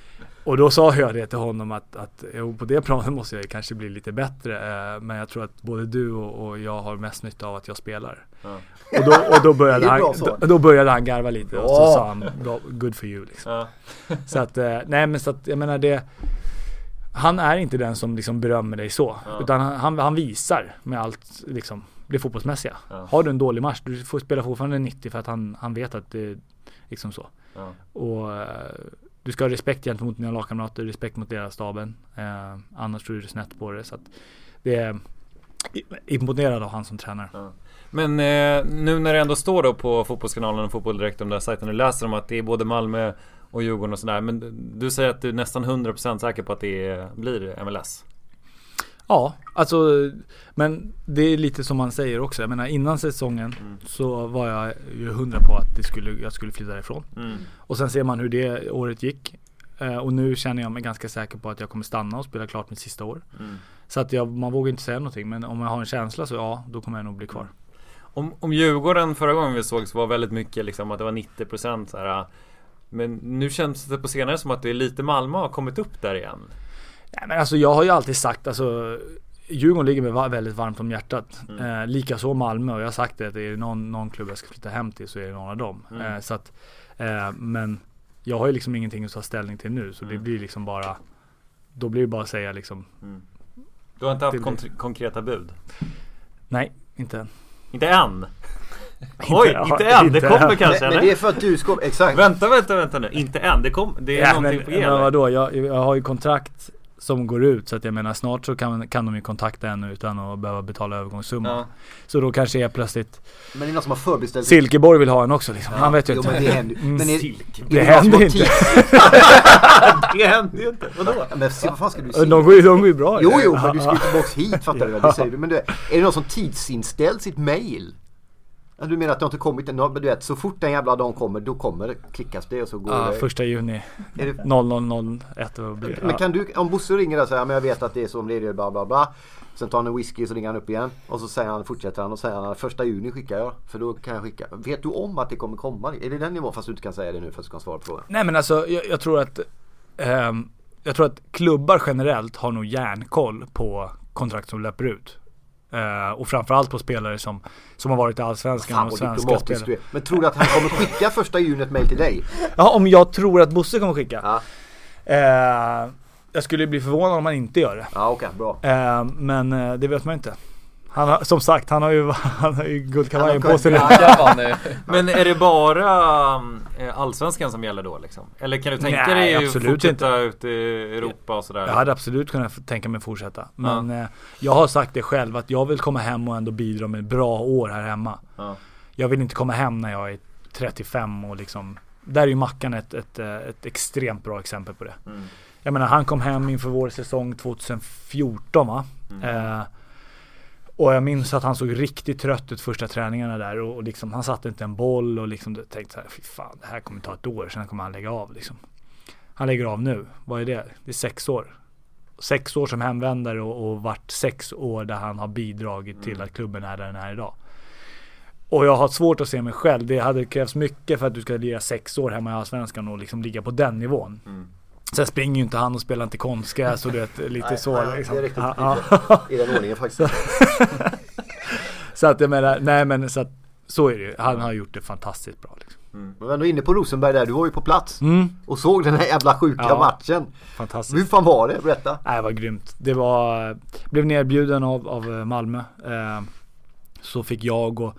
Och då sa jag det till honom att på det planen måste jag kanske bli lite bättre. Men jag tror att både du och jag har mest nytta av att jag spelar. Ja. Och då började han garva lite. Och så sa han, good for you liksom. Ja. Så att, jag menar det. Han är inte den som liksom berömmer dig så. Ja. Utan han visar med allt liksom, det fotbollsmässiga. Ja. Har du en dålig match, du får spela fortfarande 90 för att han vet att det är liksom så. Ja. Och du ska ha respekt gentemot dina lagkamrater, respekt mot deras staben. Annars tror du snett på det. Så att det är imponerad av han som tränare. Ja. Men nu när det ändå står då på Fotbollskanalen och Fotboll Direkt, om den sajten, du läser om att det är både Malmö och Djurgården och sådär. Men du säger att du är nästan 100% säker på att det blir MLS? Ja, alltså, men det är lite som man säger också. Jag menar, innan säsongen så var jag ju 100 på att jag skulle flytta därifrån. Och sen ser man hur det året gick. Och nu känner jag mig ganska säker på att jag kommer stanna och spela klart mitt sista år. Så att man vågar inte säga någonting. Men om jag har en känsla så då kommer jag nog bli kvar. Om Djurgården förra gången vi såg så var väldigt mycket liksom att det var 90% så här. Men nu känns det på senare som att det är lite Malmö har kommit upp där igen. Nej, men alltså jag har ju alltid sagt, alltså Djurgården ligger mig väldigt varmt om hjärtat. Likaså Malmö, och jag har sagt det, att är det någon klubb jag ska flytta hem till så är det någon av dem. Så att, men jag har ju liksom ingenting att ta ställning till nu, så det blir liksom bara, då blir det bara att säga liksom. Du har inte haft konkreta bud? Nej, inte än. Inte än? Oj, inte än, det kommer kanske. Men det är för att du ska, exakt. Vänta nu, inte än, det är någonting på men vadå, jag har ju kontrakt som går ut, så att jag menar snart så kan de ju kontakta en utan att behöva betala övergångssumma. Ja. Så då kanske jag plötsligt. Men det är någon som har förbeställt. Silkeborg vill ha en också liksom. Han vet ju inte. Men det händer, det händer inte. Det händer ju inte. Vadå? Men vad fan ska du säga? De går ju bra. Jo, men du ska ju tillbaka hit, fattar du vad du säger. Men är det någon som tidsinställt sitt mail? Du menar att det inte kommit en, du vet, så fort den jävla dagen kommer, då kommer det klickas det och så går det. 1 juni 0001. Men kan du, om Bosse ringer och säger, men jag vet att det är så om det bla bla bla. Sen tar han en whisky och så ringer han upp igen. Och så säger fortsätter han och säger 1 juni skickar jag. För då kan jag skicka. Vet du om att det kommer komma? Är det den nivån, fast du inte kan säga det nu för att du kan svara på frågan? Nej, men alltså jag tror att klubbar generellt har nog järnkoll på kontrakt som löper ut. Och framförallt på spelare som har varit i Allsvenskan och svenska spelare. Men tror du att han kommer skicka 1 juni ett mejl till dig? Ja, om jag tror att Bosse kommer skicka. Ja. Jag skulle bli förvånad om han inte gör det. Ja, okej, bra. Men det vet man inte. Han har, som sagt, han har ju guldkavajen på sig. Men är det bara Allsvenskan som gäller då liksom? Eller kan du tänka dig att fortsätta ut i Europa och sådär? Jag hade absolut kunnat tänka mig fortsätta. Men jag har sagt det själv, att jag vill komma hem och ändå bidra med bra år här hemma. Jag vill inte komma hem när jag är 35 och liksom. Där är ju Mackan ett extremt bra exempel på det. Jag menar, han kom hem inför vår säsong 2014, va? Och jag minns att han såg riktigt trött ut första träningarna där, och liksom, han satte inte en boll och liksom tänkte så här, fy fan, det här kommer ta ett år, sen kommer han lägga av liksom. Han lägger av nu. Vad är det? Det är 6 år. 6 år som hemvändare och vart 6 år där han har bidragit till att klubben är där den är idag. Och jag har svårt att se mig själv. Det hade krävts mycket för att du ska lira 6 år hemma i Allsvenskan och liksom ligga på den nivån. Sen springer ju inte han och spelar inte konstgräs, så det är lite så liksom. Det är riktigt i den ordningen faktiskt. Så att jag menar, nej, men så är det ju. Han har gjort det fantastiskt bra liksom. Men ändå inne på Rosenberg där, du var ju på plats och såg den här jävla sjuka matchen. Fantastiskt. Hur fan var det? Berätta. Nej, det var grymt. Det var, blev nerbjuden av Malmö. Så fick jag och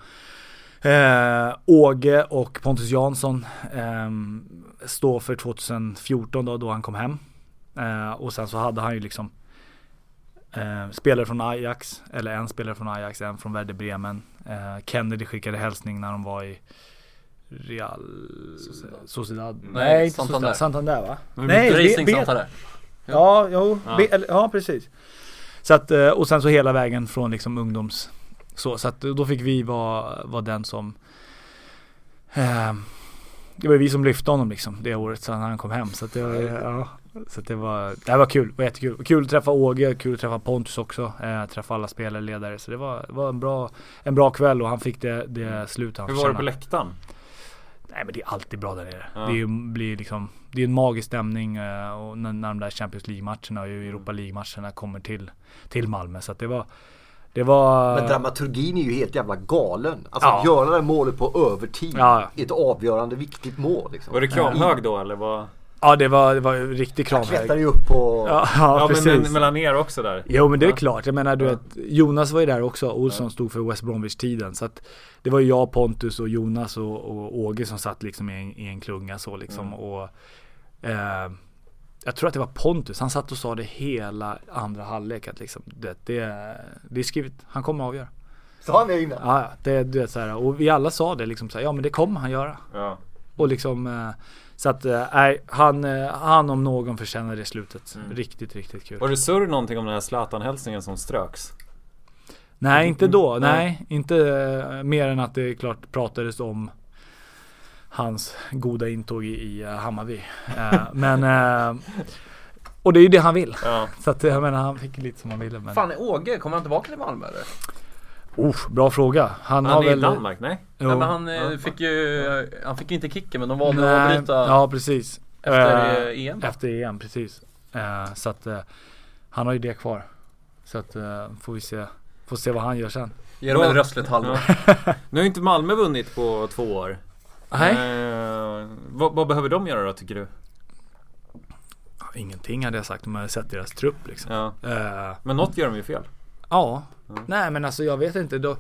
Åge och Pontus Jansson stå för 2014 då han kom hem. Och sen så hade han ju liksom spelare från Ajax, eller en spelare från Ajax, en från Werder Bremen. Kennedy skickade hälsning när de var i Real Sociedad. Nej, Santander, va? Nej, Santander. Ja, precis. Så att, och sen så hela vägen från liksom ungdoms, så att då fick vi vara den som det var vi som lyfte honom liksom det året sen han kom hem, så att det var kul, det var jättekul. Kul att träffa Åge, kul att träffa Pontus också, träffa alla spelare, ledare, så det var en bra kväll, och han fick det slut han. Hur var det på läktaren? Nej, men det är alltid bra där nere. Det är en magisk stämning och när de där Champions League-matcherna och Europa League-matcherna kommer till Malmö. Så att det var... Men dramaturgin är ju helt jävla galen. Alltså att göra det målet på övertid är ett avgörande viktigt mål. Liksom. Var det kramhög då eller vad? Ja, det var riktigt kramhög. Jag klättrar ju upp på... Ja, men mellan er också där. Jo, men det är klart. Jag menar, du vet, Jonas var ju där också. Olsson stod för West Bromwich-tiden. Så att det var ju jag, Pontus och Jonas och Åge som satt liksom i en klunga så liksom. Och jag tror att det var Pontus. Han satt och sa det hela andra halvlek att liksom, det är skrivet. Han kommer att avgöra. Sa han det innan? Ja, det är så här. Och vi alla sa det liksom så här, ja men det kommer han göra. Ja. Och liksom... Så att han om någon förtjänar det slutet. Riktigt, riktigt kul. Var det surr någonting om den här Zlatan-hälsningen som ströks? Nej, inte då. Nej, inte mer än att det klart pratades om hans goda intåg i Hammarby. Men och det är ju det han vill. Ja. Så att jag menar, han fick lite som han ville. Men... Fan, Åge, kommer han tillbaka till Malmö eller? Bra fråga. Han har är väl i Danmark, nej? Nej, men han fick ju inte kicken, men de valde att bryta. Ja, precis. Efter EM. Efter EM, precis. Så att han har ju det kvar. Så att får se vad han gör sen. Ger dem en röstligt halvår. Nu har ju inte Malmö vunnit på 2 år. Nej. Vad behöver de göra då, tycker du? Ingenting hade jag sagt om jag hade sett deras trupp liksom. Ja. Men något gör de ju fel. Ja. Nej, men alltså jag vet inte då.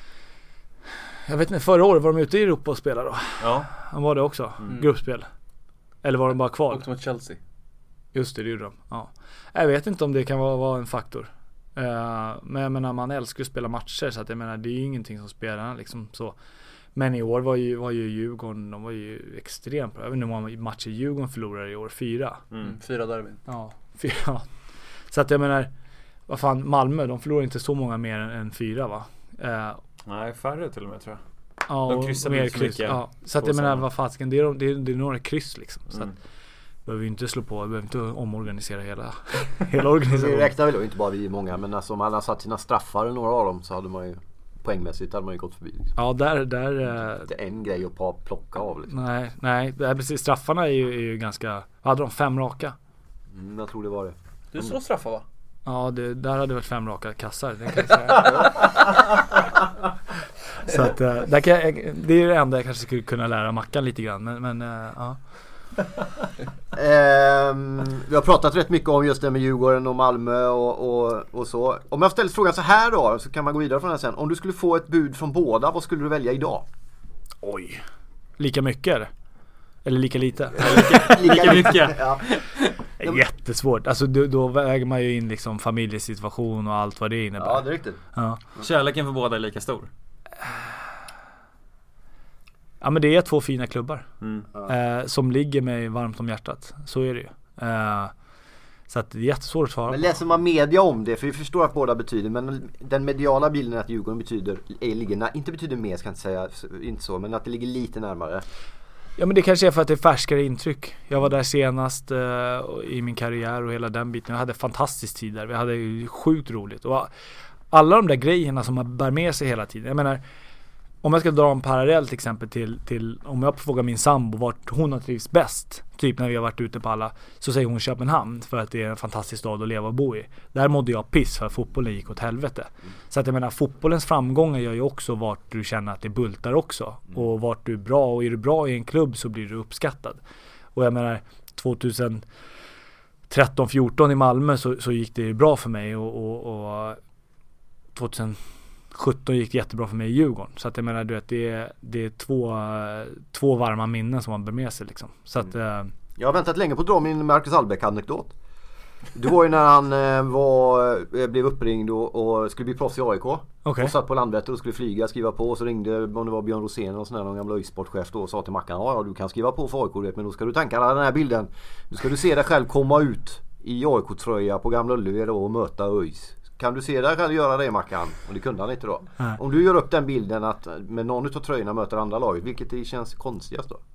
Jag vet inte, förra året var de ute i Europa och spelade då. Ja. Han var det också. Gruppspel. Eller var de bara kvar? Åkte mot Chelsea. Just det gjorde de. Ja. Jag vet inte om det kan vara en faktor. Men jag menar, man älskar att spela matcher, så att jag menar, det är ju ingenting som spelar liksom så. Men i år var ju Djurgården, de var ju extremt bra. Jag vet inte hur många matcher Djurgården förlorade i år. 4. 4 derbyn. Ja, 4. Så att jag menar, vad fan, Malmö, de förlorar inte så många mer än 4, va? Nej, färre till och med, tror jag. Ja, de kryssade mer kryss. Ja. Så att jag menar, vad fasken, det är några kryss liksom. Så att behöver vi inte slå på, behöver inte omorganisera hela organisationen. Det räknar väl då, inte bara vi många, men alltså om alla satt sina straffar, några av dem, så hade man ju poängmässigt hade man ju gått förbi liksom. Ja, där det är en grej att plocka av liksom. Nej, precis, straffarna är ju ganska, hade de 5 raka? Jag tror det var det. Du slår straffar, va? Ja, där hade det varit 5 raka kassar, det kan jag säga. Så att det är det enda jag kanske skulle kunna lära Mackan lite grann, men ja. Vi har pratat rätt mycket om just det med Djurgården och Malmö och så. Om jag ställer frågan så här då, så kan man gå vidare från det sen. Om du skulle få ett bud från båda, vad skulle du välja idag? Oj. Lika mycket eller lika lite? Lika mycket. Ja. Det är jättesvårt. Alltså då väger man ju in liksom familjesituation och allt vad det innebär. Ja, det är riktigt. Ja. Kärleken för båda är lika stor. Ja, men det är 2 fina klubbar som ligger mig varmt om hjärtat. Så är det ju. Så att det är jättesvårt att svara. Men läser man media om det, för vi förstår att båda betyder, men den mediala bilden att Djurgården inte betyder mer, ska jag inte säga, inte så, men att det ligger lite närmare. Ja, men det kanske är för att det är färskare intryck. Jag var där senast i min karriär och hela den biten. Jag hade fantastisk tid där. Vi hade ju sjukt roligt. Och alla de där grejerna som man bär med sig hela tiden. Jag menar, om jag ska dra en parallell till exempel till om jag frågar min sambo vart hon har trivs bäst, typ när vi har varit ute på alla, så säger hon Köpenhamn för att det är en fantastisk stad att leva och bo i. Där mådde jag piss för att fotbollen gick åt helvete. Så att jag menar, fotbollens framgångar gör ju också vart du känner att det bultar också. Och vart du är bra, och är du bra i en klubb så blir du uppskattad. Och jag menar, 2013-14 i Malmö så gick det ju bra för mig, och 2017 gick det jättebra för mig i Djurgården. Så att jag menar, du vet, det är två varma minnen som man bär med sig liksom. Så att, jag har väntat länge på att dra min Marcus Albeck-anekdot. Det var ju när han blev uppringd och skulle bli proffs i AIK. Okay. Och satt på Landvetter och skulle flyga, skriva på, och så ringde, om det var Björn Rosén och sån där, någon gamla sportchef då, och sa till Mackan, ja du kan skriva på för AIK, men då ska du tänka den här bilden. Nu ska du se dig själv komma ut i AIK-tröja på Gamla Ullevi då och möta ÖIS. Kan du se dig själv göra det, Mackan? Och det kunde han inte då. Om du gör upp den bilden att med någon utav tröjorna möter andra laget, vilket det känns konstigast då?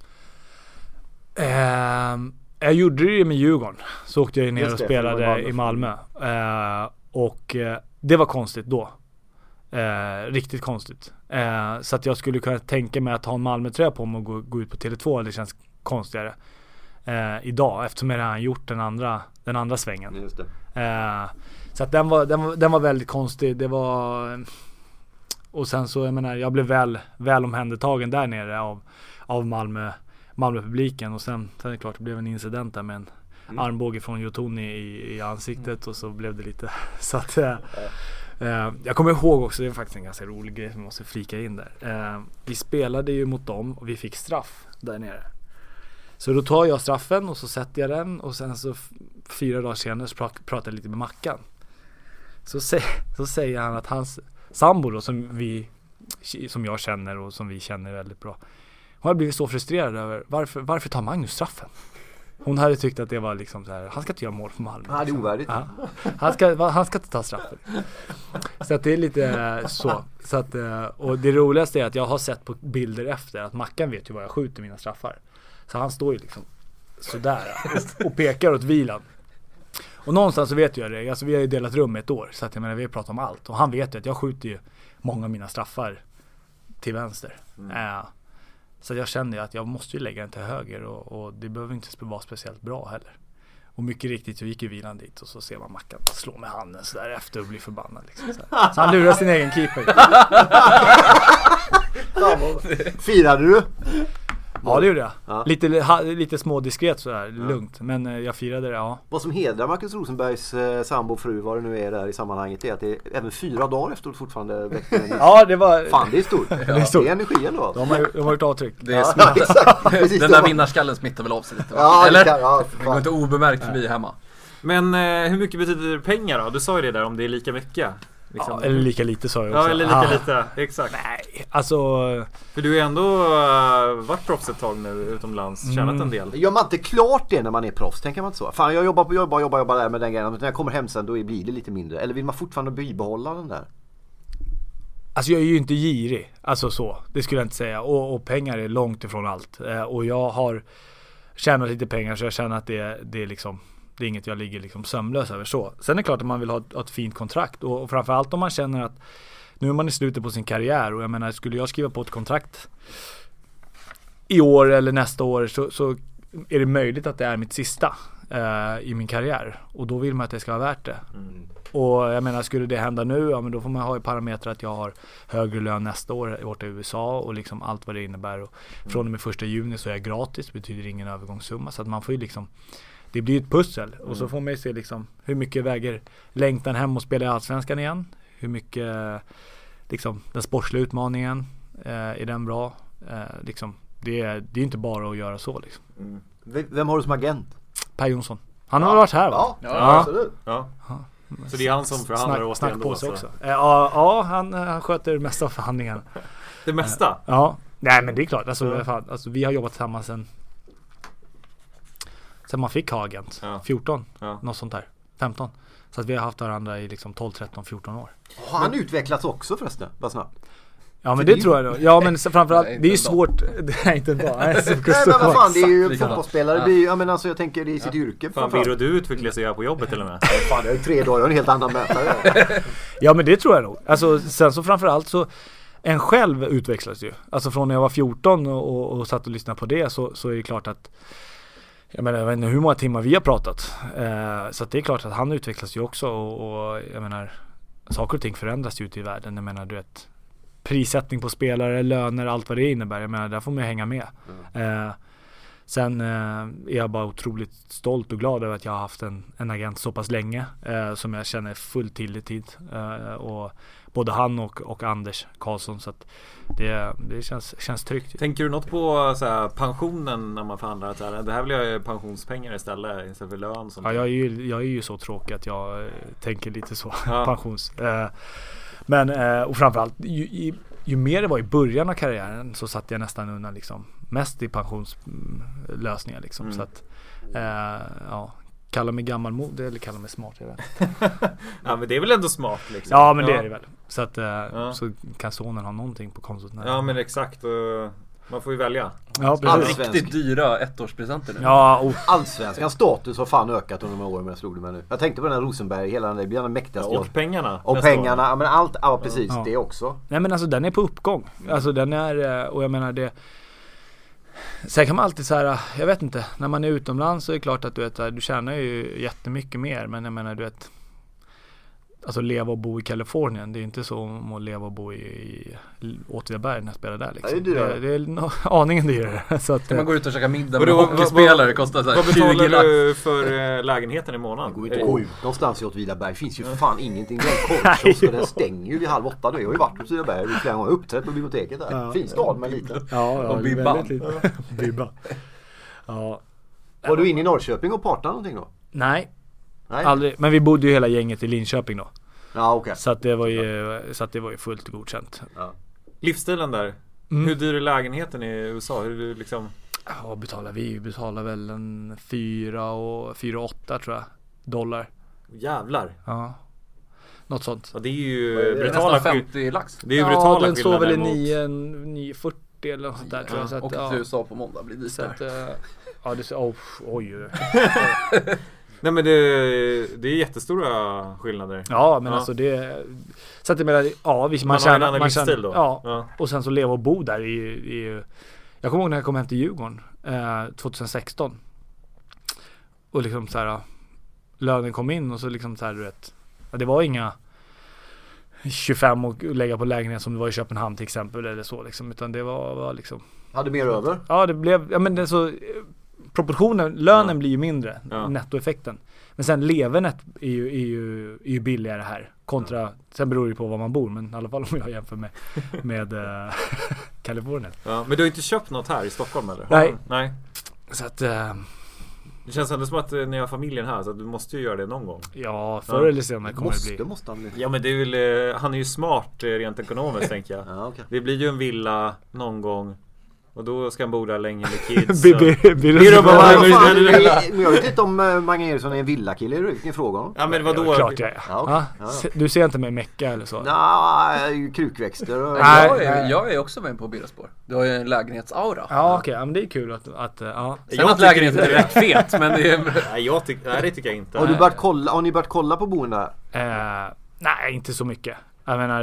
Jag gjorde det med Djurgården. Så åkte jag ner och spelade i Malmö. Och det var konstigt då. Riktigt konstigt. Så att jag skulle kunna tänka mig att ha en Malmö-tröja på mig och gå ut på Tele2. Det känns konstigare idag, eftersom jag redan gjort den andra svängen. Just det. Så att den var väldigt konstig. Det var... Och sen så, jag menar, jag blev väl omhändertagen där nere av Malmö-publiken. Och sen är det klart, det blev en incident där med en armbåge från Jotoni i ansiktet. Och så blev det lite... Så att... jag kommer ihåg också, det är faktiskt en ganska rolig grej som jag måste flika in där. Vi spelade ju mot dem och vi fick straff där nere. Så då tar jag straffen och så sätter jag den. Och sen så 4 dagar senare så pratar jag lite med Mackan. Så säger han att hans sambo då, som jag känner och som vi känner väldigt bra, hon har blivit så frustrerad över varför tar Magnus straffen? Hon hade tyckt att det var liksom så här, han ska inte göra mål för Malmö. Ja, det är ovärdigt. Ja. Han ska inte ta straffen. Så att det är lite så. Så att, och det roligaste är att jag har sett på bilder efter att Mackan vet ju vad jag skjuter mina straffar. Så han står ju liksom sådär och pekar åt vilan. Och någonstans så vet jag det. Alltså vi har ju delat rum ett år. Så att jag menar, vi har pratat om allt. Och han vet ju att jag skjuter ju många av mina straffar till vänster. Så jag kände att jag måste ju lägga den till höger. Och det behöver inte vara speciellt bra heller. Och mycket riktigt så gick ju vilan dit. Och så ser man Mackan slå med handen så där efter och bli förbannad. Liksom, så han lurar sin egen keeper. Firade du? Ja, det gjorde jag. Ja. Lite smådiskret sådär, lugnt. Men jag firade det, ja. Vad som hedrar Marcus Rosenbergs sambo, fru, vad det nu är där i sammanhanget, är att det är även 4 dagar efter fortfarande väckte en... Ja, det var... Fan, det är stort. Det är energi ändå. De har gjort avtryck. Det är exakt. Den där vinnarskallen smittar väl av sig lite, va? Ja, eller? Det går inte obemärkt förbi hemma. Men hur mycket betyder pengar då? Du sa ju det där, om det är lika mycket. Liksom. Ja, eller lika lite sa jag också. Ja, eller lika lite, exakt. Nej, alltså... För du är ändå varit proffs ett tag nu utomlands, tjänat en del. Gör man inte klart det när man är proffs, tänker man inte så? Fan, jag jobbar där med den grejen. Men när jag kommer hem sen, då blir det lite mindre. Eller vill man fortfarande bibehålla den där? Alltså jag är ju inte girig. Alltså så, det skulle jag inte säga. Och pengar är långt ifrån allt. Och jag har tjänat lite pengar, så jag känner att det är liksom... Det är inget jag ligger liksom sömnlös över så. Sen är det klart att man vill ha ett fint kontrakt. Och framförallt om man känner att nu är man i slutet på sin karriär. Och jag menar, skulle jag skriva på ett kontrakt i år eller nästa år, så är det möjligt att det är mitt sista i min karriär. Och då vill man att det ska vara värt det. Och jag menar, skulle det hända nu, ja, men då får man ha i parametrar att jag har högre lön nästa år borta i USA och liksom allt vad det innebär. Och från och med 1 juni så är jag gratis, betyder ingen övergångssumma. Så att man får ju liksom... Det blir ett pussel och så får man ju se liksom hur mycket väger längtan hem och spela i Allsvenskan igen. Hur mycket liksom den sportsliga utmaningen är den bra. Liksom, det är inte bara att göra så liksom. Vem har du som agent? Per Jonsson. Han har varit här, va? Ja, absolut. Ja. Så det är han som förhandlar åt dig ändå också. Ja, han sköter det mesta av förhandlingarna. Det mesta? Ja. Nej, men det är klart. Alltså, vi har jobbat tillsammans sen man fick ha agent. 14, något sånt där. 15. Så att vi har haft varandra i liksom 12, 13, 14 år. Har han utvecklats också förresten? Bara snabbt. Ja, men det tror jag då. Ja, men framförallt, det är ju svårt. Det är inte bra. Nej, men vad fan, det är ju fotbollsspelare. Jag menar, alltså, jag tänker det är sitt yrke. Fan, Birro, du utvecklas ju på jobbet till och med. Fan, det är 3 dagar och en helt annan mätare. Ja, men det tror jag nog. Alltså, sen så framförallt så en själv utvecklas ju. Alltså från när jag var 14 och satt och lyssnade på det, så är det klart att jag vet inte hur många timmar vi har pratat. Så att det är klart att han utvecklas ju också. Och jag menar, saker och ting förändras ju ute i världen. Jag menar, du vet, prissättning på spelare, löner, allt vad det innebär. Jag menar, där får man hänga med. Sen är jag bara otroligt stolt och glad över att jag har haft en agent så pass länge. Som jag känner full tillit. Och både han och Anders Karlsson, så att det känns tryggt. Tänker du något på så här, pensionen när man förhandlar att det här vill jag ha pensionspengar istället för lön? Sånt. Ja, jag är ju så tråkig att jag tänker lite så. Pensions. Men och framförallt ju mer det var i början av karriären, så satt jag nästan undan liksom mest i pensionslösningar liksom. Så att kalla mig gammalmodig eller kalla mig smart, jag vet. Ja, men det är väl ändå smart liksom. Ja, men det är det väl. Så att så kan sonen ha någonting på kontot. Ja, men exakt. Och Man får ju välja. Ja, precis. Riktigt dyra ettårspresenter nu. Ja, Allsvenskans status har fan ökat under de här åren, men jag slog det med nu. Jag tänkte på den här Rosenberg, hela den där, blir den mäktigaste. Ja, och pengarna. Och pengarna, ja, men allt, ja precis, det också. Nej men alltså den är på uppgång. Alltså den är, och jag menar det. Sen kan man alltid så här, jag vet inte, när man är utomlands så är det klart att du vet, du tjänar ju jättemycket mer, men jag menar du vet, alltså leva och bo i Kalifornien, det är inte så om att leva och bo i Åtvidaberg när jag spelar där liksom. Det är aningen dyrare. Så att, man går ut och käka middag med hockeyspelare, kostar så här 20 lax. Vad betalar du för lägenheten i månaden? Det går inte att gå ut någonstans i Åtvidaberg, det finns ju för fan ingenting. Den korvkiosk, den stänger ju vid 7:30 nu. Jag har ju varit på Åtvidaberg flera gånger, uppträtt på biblioteket där. Ja. Fin stad men liten. Ja, och Bibban. Bibban. Ja. Var du inne i Norrköping och partade någonting då? Nej. Aldrig. Men vi bodde ju hela gänget i Linköping då. Ja, okej. Så att det var ju fullt godkänt. Ja. Livsstilen där. Hur dyr är lägenheten i USA? Hur du liksom... Ja, betalar vi? Vi betalar väl en 4,8 tror jag. $. Jävlar. Ja. Något sånt. Ja, det är ju brutala 50 lax. Det är ju brutala den står väl i 9,40 eller något sånt där tror jag. Så att, och till USA på måndag blir det så att, ja, det är oj. Nej men det är jättestora skillnader. Ja men alltså det. Så att jag menar, ja visst man känner då. Ja. Och sen så leva och bo där i jag kommer ihåg när jag kom hem till Djurgården 2016. Och liksom så här lönen kom in och så liksom så här du vet. Det var inga 25 och lägga på lägenhet som det var i Köpenhamn till exempel eller så liksom, utan det var liksom hade mer över. Ja, det blev men det så proportionen, lönen blir ju mindre, nettoeffekten. Men sen levernet är ju billigare här kontra, sen beror det på var man bor, men i alla fall om jag jämför med Kalifornien. Ja, men du har inte köpt något här i Stockholm eller? Nej. Så att det känns ändå som att ni har familjen här, så att du måste ju göra det någon gång. Ja, förr eller senare kommer det bli. Måste han bli. Ja, men det är väl, han är ju smart rent ekonomiskt tänker jag. Ja, okay. Det blir ju en villa någon gång. Och då ska han bo där länge med kids. Men jag vet inte om Mange Eriksson är en villakille. Vilken fråga om? Ja men vadå? Klart jag är. Ja. Du ser inte med Mecka eller så? Nej, krukväxter. Jag är också med på Birraspår. Du har ju en lägenhetsaura. Ja okej, men det är kul att ja. Sen att lägenheten är rätt fet, men det är... Nej, det tycker jag inte. Har ni börjat kolla på boende? Nej, inte så mycket. Jag menar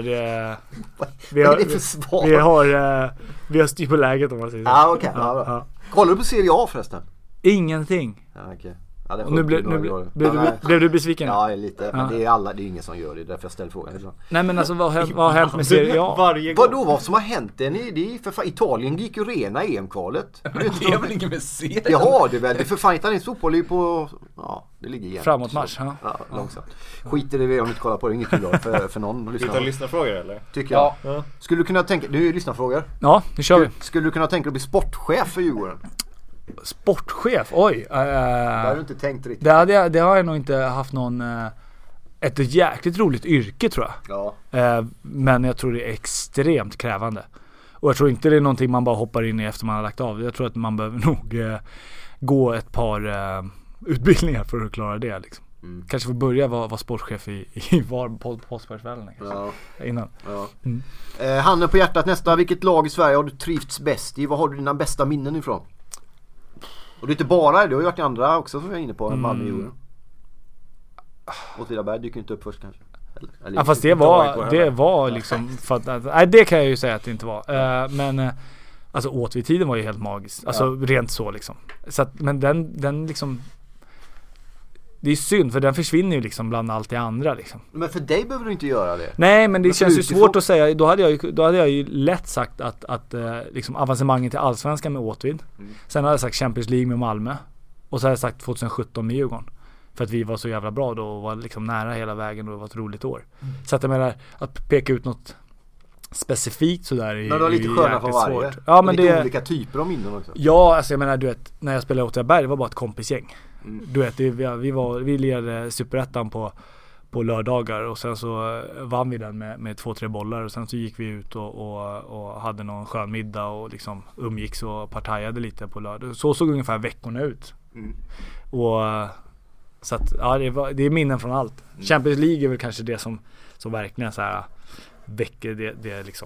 vi har styr på läget om man säger så. Ja, okej. Ja. Kollar du på Serie A förresten? Ingenting. Ja, okej. Ja, och nu blev du besviken? Ja, lite. Men det är ingen som gör det. Därför jag ställer frågan. Nej, men alltså vad har hänt med Serie A? Vadå, vad som har hänt? Det är för fan, Italien gick ju rena EM-kvalet. Det är väl inget med serien? Ja, det är väl. Det för fan italiensk fotboll är ju på... Ja, det ligger igen. Framåt match, ja, långsamt. Skiter det vi om inte kollar på det. Inget kul för någon lyssnar. Vi tar lyssnarfrågor eller? Tycker jag. Ja. Skulle du kunna tänka... Nu är lyssnarfrågor. Ja, nu kör vi. Skulle du kunna tänka dig att bli sportchef för Djurgården? Sportchef? Oj. Det har du inte tänkt riktigt. Det har jag nog inte haft någon... Ett jäkligt roligt yrke tror jag. Ja. Men jag tror det är extremt krävande. Och jag tror inte det är någonting man bara hoppar in i efter man har lagt av. Jag tror att man behöver nog gå ett par utbildningar för att klara det liksom. Kanske få börja vara sportchef i Påskbergsvällen innan. Ja. Handen på hjärtat nästa. Vilket lag i Sverige har du trivts bäst i? Vad har du dina bästa minnen ifrån? Och det är inte bara, du har ju varit i andra också som jag är inne på. Malmö Djurgården. Åtvidaberg dyker inte upp först kanske. Eller ja, fast det var liksom för att, nej, det kan jag ju säga att det inte var. Men alltså Åtvid-tiden var ju helt magisk. Alltså rent så liksom. Så att, men den liksom, det är synd för den försvinner ju liksom bland allt det andra liksom. Men för dig behöver du inte göra det. Nej, men det känns ju svårt att säga. Då hade jag ju lätt sagt att liksom avancemanget till Allsvenskan med Åtvid. Sen hade jag sagt Champions League med Malmö. Och så hade jag sagt 2017 med Djurgården. För att vi var så jävla bra då och var liksom nära hela vägen och det var ett roligt år. Så att jag menar, att peka ut något specifikt sådär är. Men du har lite sköna från varje. Svårt. Ja, men lite olika typer av minnen också. Ja, alltså jag menar, du vet, när jag spelade Åtvidaberg, det var bara ett kompisgäng. Du vet, vi lirade Superettan på lördagar och sen så vann vi den med 2-3 bollar och sen så gick vi ut och hade någon skön middag och liksom umgicks och partajade lite på lördag. Så såg ungefär veckorna ut. Och så att, ja, det är minnen från allt. Champions League är väl kanske det som verkligen så här väcker det liksom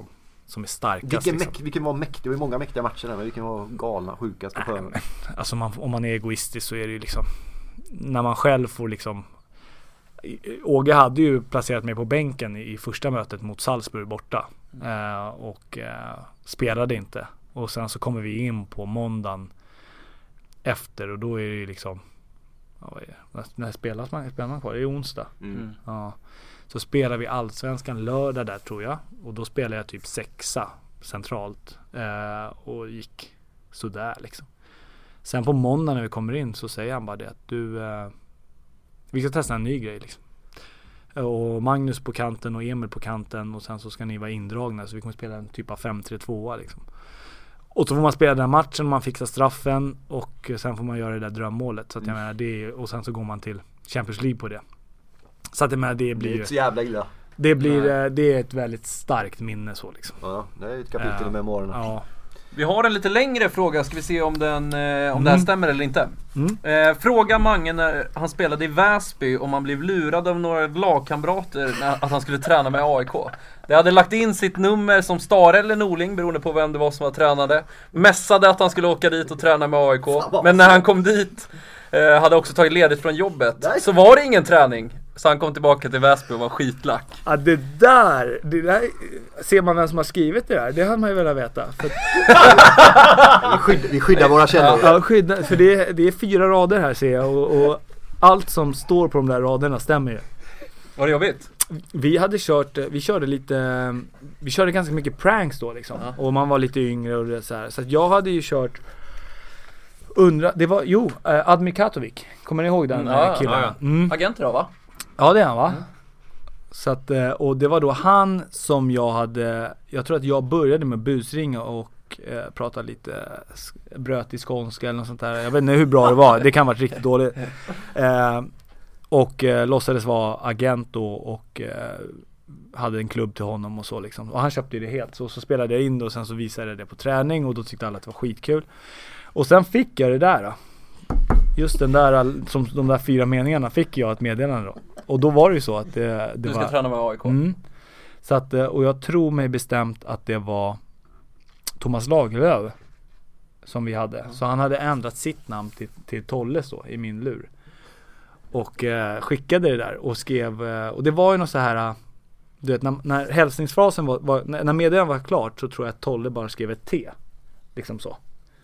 som är starkast. Vilken var mäktig? Det var ju många mäktiga matcher där, men vilken var galna, sjukast på förhand? Alltså om man är egoistisk så är det ju liksom, när man själv får liksom, Åge hade ju placerat mig på bänken i första mötet mot Salzburg borta och spelade inte, och sen så kommer vi in på måndagen efter, och då är det ju liksom, när spelar man kvar? Det är onsdag. Ja. Så spelar vi allsvenskan lördag där, tror jag, och då spelar jag typ 6 centralt och gick sådär liksom. Sen på måndag när vi kommer in så säger han bara det att vi ska testa en ny grej liksom. Och Magnus på kanten och Emil på kanten, och sen så ska ni vara indragna, så vi kommer spela en typ av 5-3-2 liksom. Och så får man spela den matchen, man fixar straffen, och sen får man göra det där drömmålet, så att jag menar det, och sen så går man till Champions League på det. Så att det blir inte så jävla illa. Det är ett väldigt starkt minne så liksom. Ja, det är ett kapitel i memoarerna. Ja. Vi har en lite längre fråga, ska vi se om det här stämmer eller inte. Fråga Mange när han spelade i Väsby om han blev lurad av några lagkamrater att han skulle träna med AIK. Det hade lagt in sitt nummer som Stare eller Norling, beroende på vem det var som var tränade. Mässade att han skulle åka dit och träna med AIK. Men när han kom dit hade också tagit ledigt från jobbet. Så var det ingen träning. Så han kom tillbaka till Väsby och var skitlack. Ja, det där ser man vem som har skrivit det där. Det hade man ju velat veta. För vi skyddar våra källor. Ja, för det är 4 rader här, ser jag. Och allt som står på de där raderna stämmer ju. Var det jobbigt? Vi körde ganska mycket pranks då liksom. Ja. Och man var lite yngre och det så här. Så att jag hade ju kört Admir Katovic. Kommer ni ihåg den killen? Ja. Agenter då, va? Ja, det är han, va? Så att, och det var då han som jag tror att jag började med busringa och prata lite bröt i skånska eller något sånt där. Jag vet inte hur bra det var, det kan ha varit riktigt dåligt. Och låtsades vara agent då, och hade en klubb till honom och så liksom. Och han köpte det helt, så spelade jag in det, och sen så visade jag det på träning, och då tyckte alla att det var skitkul. Och sen fick jag det där då. Just den där, som de där 4 meningarna fick jag ett meddelande då. Och då var det ju så att du ska träna med AIK. Så att, och jag tror mig bestämt att det var Thomas Lagerlöf som vi hade. Så han hade ändrat sitt namn till Tolles då, i min lur. Och skickade det där och skrev, och det var ju något så här, du vet, när hälsningsfrasen var när meddelandet var klart, så tror jag att Tolle bara skrev ett T. Liksom så.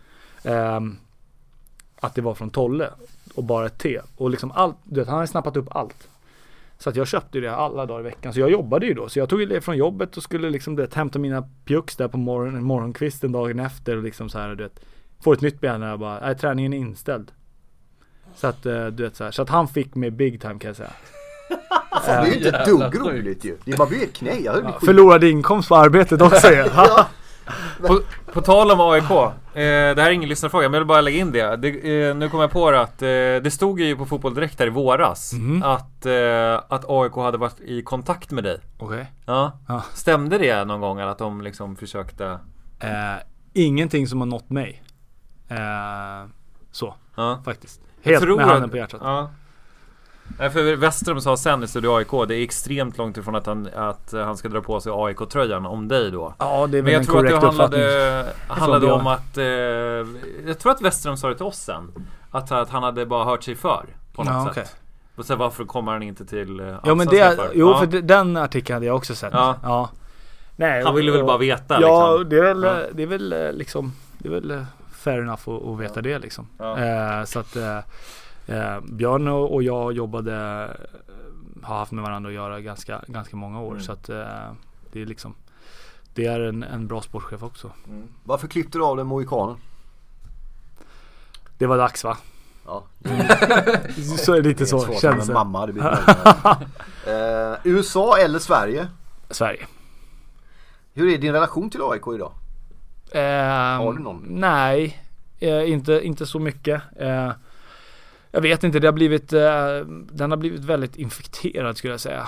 Att det var från Tolle och bara ett T. Och liksom allt, du vet, han hade snappat upp allt. Så att jag köpte det alla dagar i veckan. Så jag jobbade ju då. Så jag tog det från jobbet och skulle liksom hämta mina pjucks där på morgonkvisten dagen efter. Och liksom så här, du vet, får ett nytt ben och bara, träningen är inställd. Så att, du vet, så här. Så att han fick mig big time, kan jag säga. Det är ju inte ett dugg roligt ju. Det är bara bli ett knä. Förlorade inkomst på arbetet också. Ja. På tal om AIK, det här är ingen lyssnarfråga, men jag vill bara lägga in det. Nu kommer jag på att det stod ju på Fotboll Direkt här i våras att AIK hade varit i kontakt med dig. Okej. Ja. Stämde det någon gång att de liksom försökte? Ingenting som har nått mig. Faktiskt. Helt med handen på hjärtat. Ja. För Westrum sa sen i Studio AIK, det är extremt långt ifrån att han ska dra på sig AIK-tröjan om dig då. Ja, det är väl. Men jag en tror att det handlade om att jag tror att Westrum sa det till oss sen, att han hade bara hört sig för på något sätt. Och så varför kommer han inte till för den artikeln hade jag också sett. Ja. Nej, han ville väl bara veta liksom. Det är väl fair enough att veta det liksom. Så att Björn och jag har haft med varandra att göra ganska många år. Så att det är liksom, det är en bra sportchef också. Varför klippte du av den mohikanen? Det var dags, va? Ja. Så är det lite så känns det. Mamma hade blivit USA eller Sverige? Sverige. Hur är din relation till AIK idag? Har du någon? Nej, inte så mycket. Jag vet inte, den har blivit väldigt infekterad, skulle jag säga.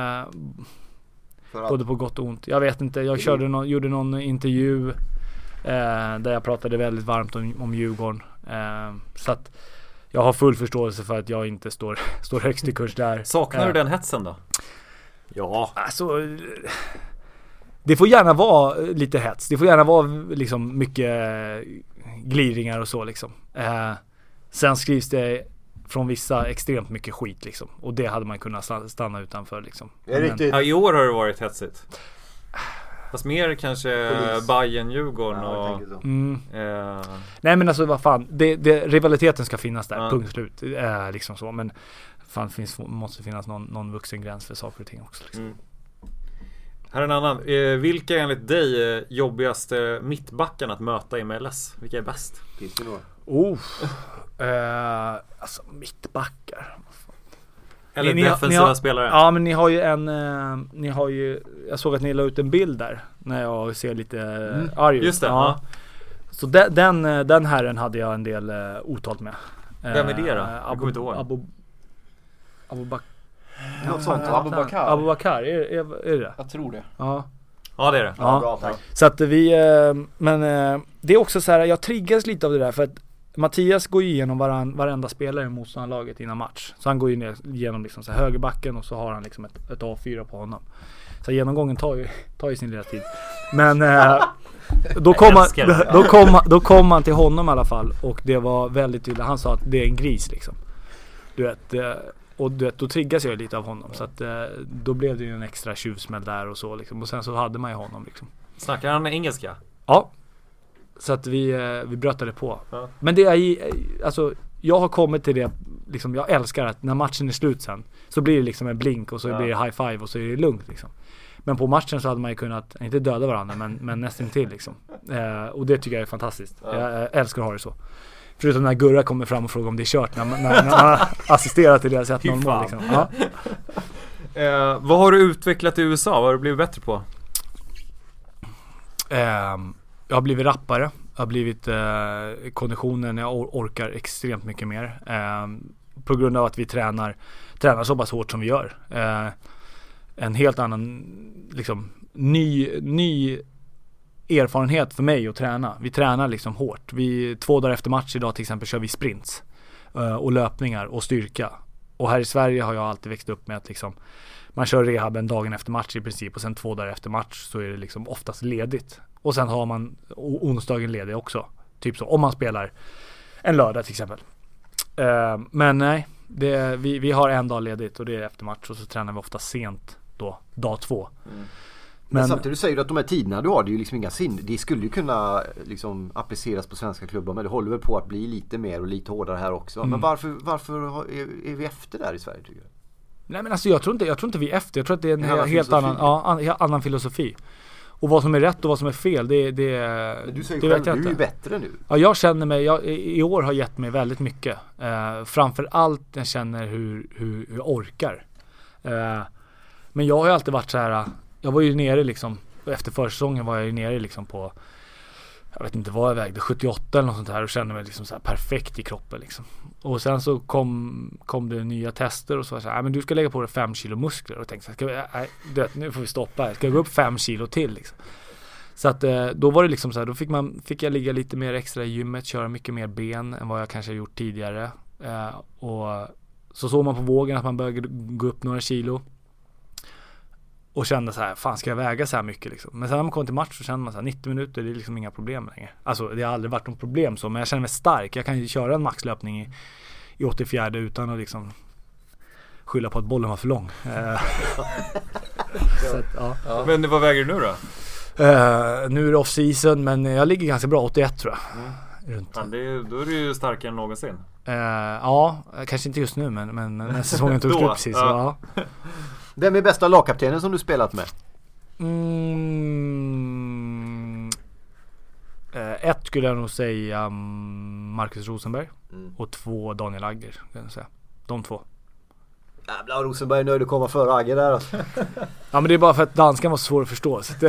Både på gott och ont. Jag vet inte, jag gjorde någon intervju där jag pratade väldigt varmt om Djurgården. Så att jag har full förståelse för att jag inte står högst i kurs där. Saknar du den hetsen då? Ja. Alltså, det får gärna vara lite hets. Det får gärna vara liksom mycket glidningar och så liksom. Sen skrivs det från vissa extremt mycket skit liksom. Och det hade man kunnat stanna utanför liksom. Ja, i år har det varit hetsigt. Fast mer kanske Bayern, Djurgården och... Nej men alltså vad fan, rivaliteten ska finnas där, punkt slut. Liksom så, men fan måste finnas någon vuxen gräns för saker och ting också liksom. Här är en annan. Vilka är enligt dig jobbigaste mittbackarna att möta i MLS? Vilka är bäst? Alltså mittbackar. Eller defensiva spelare. Ja, men ni har ju jag såg att ni la ut en bild där när jag ser lite arg ut. Just det. Ja. Så den herren hade jag en del otalt med. Vem är det då? Jag kommer inte ihåg. Abubakar, är det? Jag tror det. Ja. Ja, det är det. Ja. Bra, tack. Så att men det är också så här, jag triggas lite av det där för att Mattias går ju igenom varenda spelare i motståndarlaget innan match. Så han går ju ner genom liksom så här högerbacken och så har han liksom ett A4 på honom. Så genomgången tar ju sin lilla tid. Men då kom han till honom i alla fall och det var väldigt tydligt. Han sa att det är en gris liksom. Du vet, och du vet, då triggas jag lite av honom. Så att då blev det ju en extra tjuvsmäll där och så liksom. Och sen så hade man ju honom liksom. Snackar han engelska? Ja. Så att vi brötade på. Ja. Men det är alltså jag har kommit till det liksom, jag älskar att när matchen är slut sen så blir det liksom en blink och så blir det high five och så är det lugnt liksom. Men på matchen så hade man ju kunnat inte döda varandra men nästan till liksom. Och det tycker jag är fantastiskt. Jag älskar att ha det så. Förutom när Gurra kommer fram och frågar om det är kört när han assisterar till deras 1-0 mål liksom. Vad har du utvecklat i USA? Vad har du blivit bättre på? Jag har blivit rappare. Jag har blivit konditionen. Jag orkar extremt mycket mer. På grund av att vi tränar så pass hårt som vi gör. En helt annan liksom, ny erfarenhet för mig att träna. Vi tränar liksom hårt. 2 dagar efter match idag till exempel kör vi sprints. Och löpningar och styrka. Och här i Sverige har jag alltid växt upp med att liksom, man kör rehaben dagen efter match i princip. Och sen 2 dagar efter match så är det liksom oftast ledigt. Och sen har man onsdagen ledig också. Typ så, om man spelar en lördag till exempel. Men nej, vi har en dag ledigt och det är efter match. Och så tränar vi ofta sent då, dag 2. Men samtidigt säger du att de här tiderna du har, det är ju liksom inga det skulle ju kunna liksom appliceras på svenska klubbar. Men det håller väl på att bli lite mer och lite hårdare här också. Men varför är vi efter där i Sverige tycker du? Nej men alltså jag tror inte vi är efter. Jag tror att det är en helt annan filosofi. Och vad som är rätt och vad som är fel, det du säger själv, du är ju bättre nu. Ja, jag känner mig, i år har gett mig väldigt mycket. Framförallt jag känner hur jag orkar. Men jag har ju alltid varit så här, jag var ju nere liksom, efter försäsongen var jag ju nere liksom på, jag vet inte vad jag vägde, 78 eller något sånt här och kände mig liksom så här perfekt i kroppen liksom. Och sen så kom det nya tester och så var det så här, men du ska lägga på dig 5 kilo muskler och tänkte så här, nu får vi stoppa här. Ska jag gå upp 5 kilo till liksom. Så att då var det liksom så här, då fick jag ligga lite mer extra i gymmet, köra mycket mer ben än vad jag kanske har gjort tidigare. Och så såg man på vågen att man började gå upp några kilo. Och kände så här, fan ska jag väga så här mycket liksom. Men sen när man kom till match så kände man så här, 90 minuter, det är liksom inga problem längre. Alltså det har aldrig varit något problem så, men jag känner mig stark. Jag kan ju köra en maxlöpning i 84 utan att liksom skylla på att bollen var för lång. Så att, ja. Men vad väger du nu då? Nu är det off-season, men jag ligger ganska bra, 81 tror jag. Runt. Ja, då är du ju starkare än någonsin. Ja, kanske inte just nu, men när säsongen tog slut precis. Ja. Vem är bästa lagkaptenen som du spelat med? 1 skulle jag nog säga Marcus Rosenberg. Och 2 Daniel Agger, kan jag säga. De 2. Jävlar, Rosenberg är nöjd att komma före Agger där alltså. Ja, men det är bara för att danskan var så svår att förstå så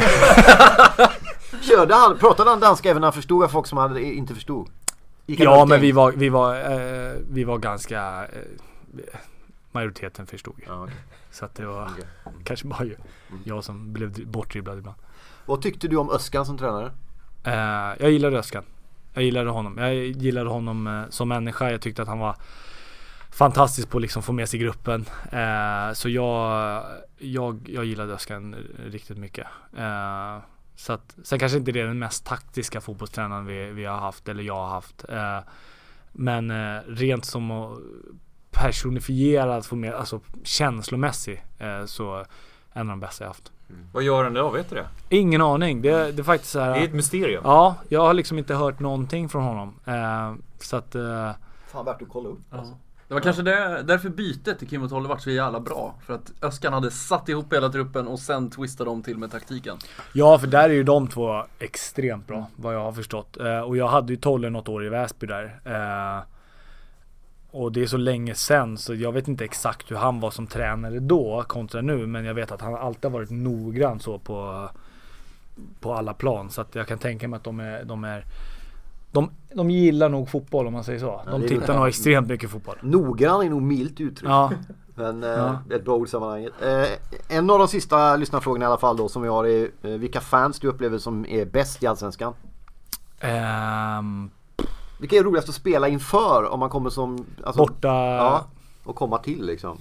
pratade han danska även när han förstod att folk som inte förstod? Ja, men vi var ganska majoriteten förstod ju. Ja, okay. Så att det var kanske bara jag som blev bortdribblad ibland. Vad tyckte du om Öskan som tränare? Jag gillade Öskan. Jag gillade honom som människa. Jag tyckte att han var fantastisk på att liksom få med sig gruppen. Så jag gillade Özcan riktigt mycket. Så att, sen kanske inte det är den mest taktiska fotbollstränaren vi har haft, eller jag har haft. Men rent som att personifiera, att få med, alltså känslomässig, så en av de bästa jag haft. Vad gör han då? Vet du det? Ingen aning. Det är faktiskt så här. Det är ett mysterium. Ja, jag har liksom inte hört någonting från honom. Så att... Fan, värt att kolla upp. Alltså. Det var kanske därför bytet till Kim och Tolle vart så jävla bra. För att Özcan hade satt ihop hela truppen och sen twistade de till med taktiken. Ja, för där är ju de två extremt bra, vad jag har förstått. Och jag hade ju Tolle något år i Väsby där. Och det är så länge sen, så jag vet inte exakt hur han var som tränare då kontra nu. Men jag vet att han alltid har varit noggrann så på alla plan. Så att jag kan tänka mig att de gillar nog fotboll, om man säger så. De tittar nog extremt mycket fotboll. Noggrann är nog milt uttryck. Ja. Men ett bra ord i sammanhanget. En av de sista lyssnarfrågorna i alla fall då, som vi har är vilka fans du upplever som är bäst i Allsvenskan? Vilka är roligast att spela inför om man kommer som... Alltså, borta... Ja, och komma till liksom.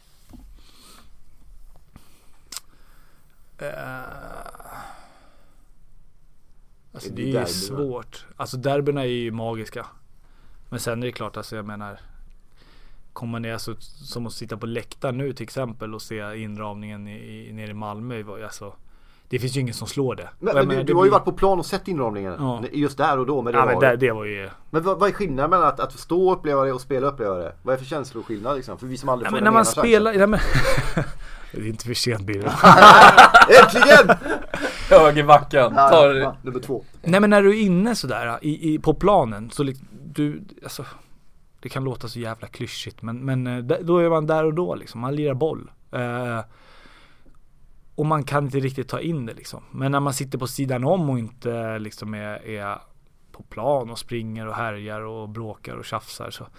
Alltså det är ju svårt. Alltså derbyna är ju magiska. Men sen är det klart, alltså jag menar, kommer man ner så, som att sitta på läktaren nu till exempel och se inramningen nere i Malmö, alltså, det finns ju ingen som slår det. Men du har ju varit på plan och sett inramningen just där och då. Men det var ju... Men vad är skillnaden mellan att stå och uppleva det och spela och uppleva det? Vad är för känsloskillnad liksom? För vi som aldrig får men när man spelar... det är inte för sent, Birra. Äntligen! Högerbacken. Nummer 2. Nej, men när du är inne sådär på planen så du, alltså, det kan låta så jävla klyschigt, men då är man där och då liksom. Man lirar boll. Och man kan inte riktigt ta in det liksom. Men när man sitter på sidan om och inte liksom är på plan och springer och härjar och bråkar och tjafsar, så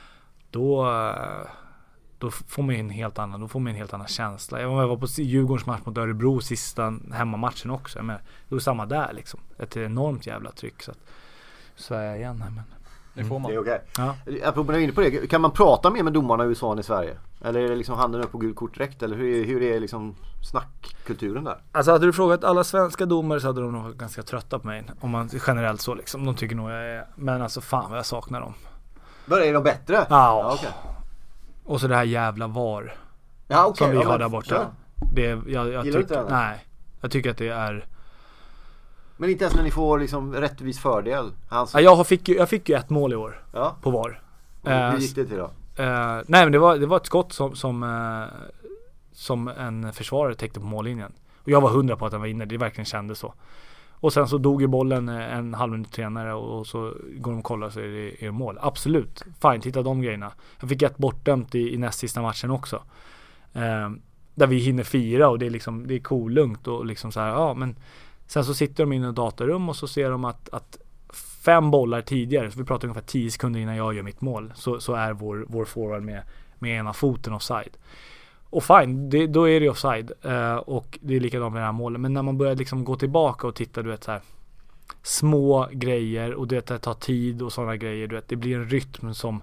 då får man en helt annan känsla. Jag var på Djurgårdens match mot Örebro sista hemmamatchen också. Men det var samma där liksom. Ett enormt jävla tryck, så är jag igen här, men det får man. Det är okej. Ja. Apropå när jag är inne på det, kan man prata mer med domarna i USA än i Sverige? Eller är det liksom handen upp på gult kort direkt? Eller hur är liksom snackkulturen där? Alltså hade du frågat alla svenska domare så hade de nog varit ganska trötta på mig. Om man generellt så liksom. De tycker nog jag är... Men alltså fan vad jag saknar dem. Är de bättre? Ja. Okay. Och så det här jävla VAR. Ja, okay. Som vi har där borta. Jag tycker att det är... Men inte ens när ni får liksom rättvis fördel. Jag fick ju ett mål i år på VAR. Hur gick det till då? Nej, men det var ett skott som en försvarare täckte på mållinjen. Och jag var 100 på att den var inne. Det verkligen kändes så. Och sen så dog ju bollen en halv minut senare och så går de och kollar så är det mål. Absolut. Fine, titta de grejerna. Jag fick ett bortdömt i näst sista matchen också. Där vi hinner fira och det är kolugnt och liksom så här, men sen så sitter de inne i ett datarum och så ser de att 5 bollar tidigare, så vi pratar ungefär 10 sekunder innan jag gör mitt mål, så är vår forward med ena foten offside. Och fine, då är det offside. Och det är likadant med det här målet. Men när man börjar liksom gå tillbaka och titta, du vet så här, små grejer och det tar tid och sådana grejer, du vet, det blir en rytm som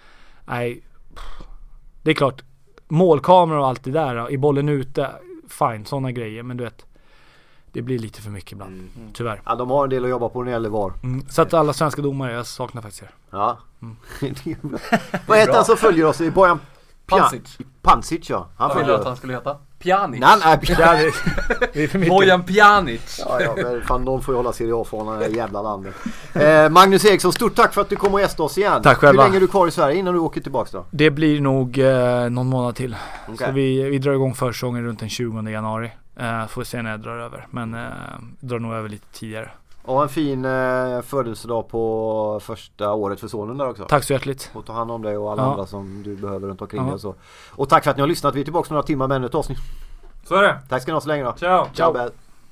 det är klart, målkameror och allt det där, i bollen ute, fine, sådana grejer, men du vet, det blir lite för mycket ibland, tyvärr. Ja, de har en del att jobba på när det gäller VAR. Så att alla svenska domare, jag saknar faktiskt er. Ja. Vad heter han som följer oss i Bojan Pancic, ja. Han följer att han skulle heta Pjanic. Nej, Pjanic. Bojan Pjanic. Ja, men fan, någon får ju hålla Serie A-fanan i det jävla landet. Magnus Eriksson, stort tack för att du kom och gästade oss igen. Tack själva. Hur länge är du kvar i Sverige innan du åker tillbaka då? Det blir nog någon månad till. Okay. Så vi drar igång försäsongen runt den 20 januari. Får se när jag drar över. Men drar nog över lite tidigare. Och en fin födelsedag på första året för sonen där också. Tack så hjärtligt. Och ta hand om dig och alla andra som du behöver runt omkring dig och så. Och tack för att ni har lyssnat. Vi är tillbaka några timmar med ännu ett avsnitt. Så är det. Tack ska ni ha så länge då. Ciao. Ciao.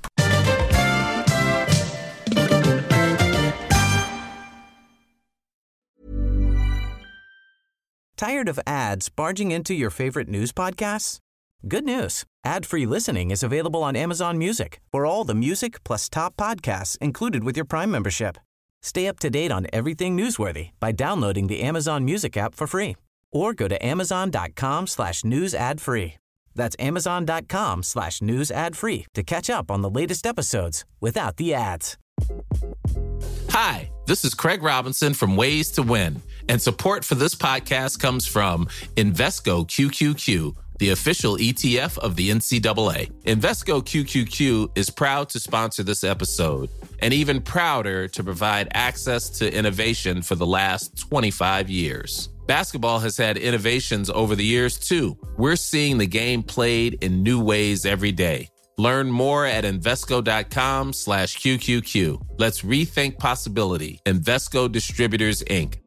Tired of ads barging into your favorite news podcasts? Good news. Ad-free listening is available on Amazon Music for all the music plus top podcasts included with your Prime membership. Stay up to date on everything newsworthy by downloading the Amazon Music app for free or go to amazon.com/news ad free. That's amazon.com/news ad free to catch up on the latest episodes without the ads. Hi, this is Craig Robinson from Ways to Win, and support for this podcast comes from Invesco QQQ, the official ETF of the NCAA. Invesco QQQ is proud to sponsor this episode, and even prouder to provide access to innovation for the last 25 years. Basketball has had innovations over the years, too. We're seeing the game played in new ways every day. Learn more at Invesco.com/QQQ. Let's rethink possibility. Invesco Distributors, Inc.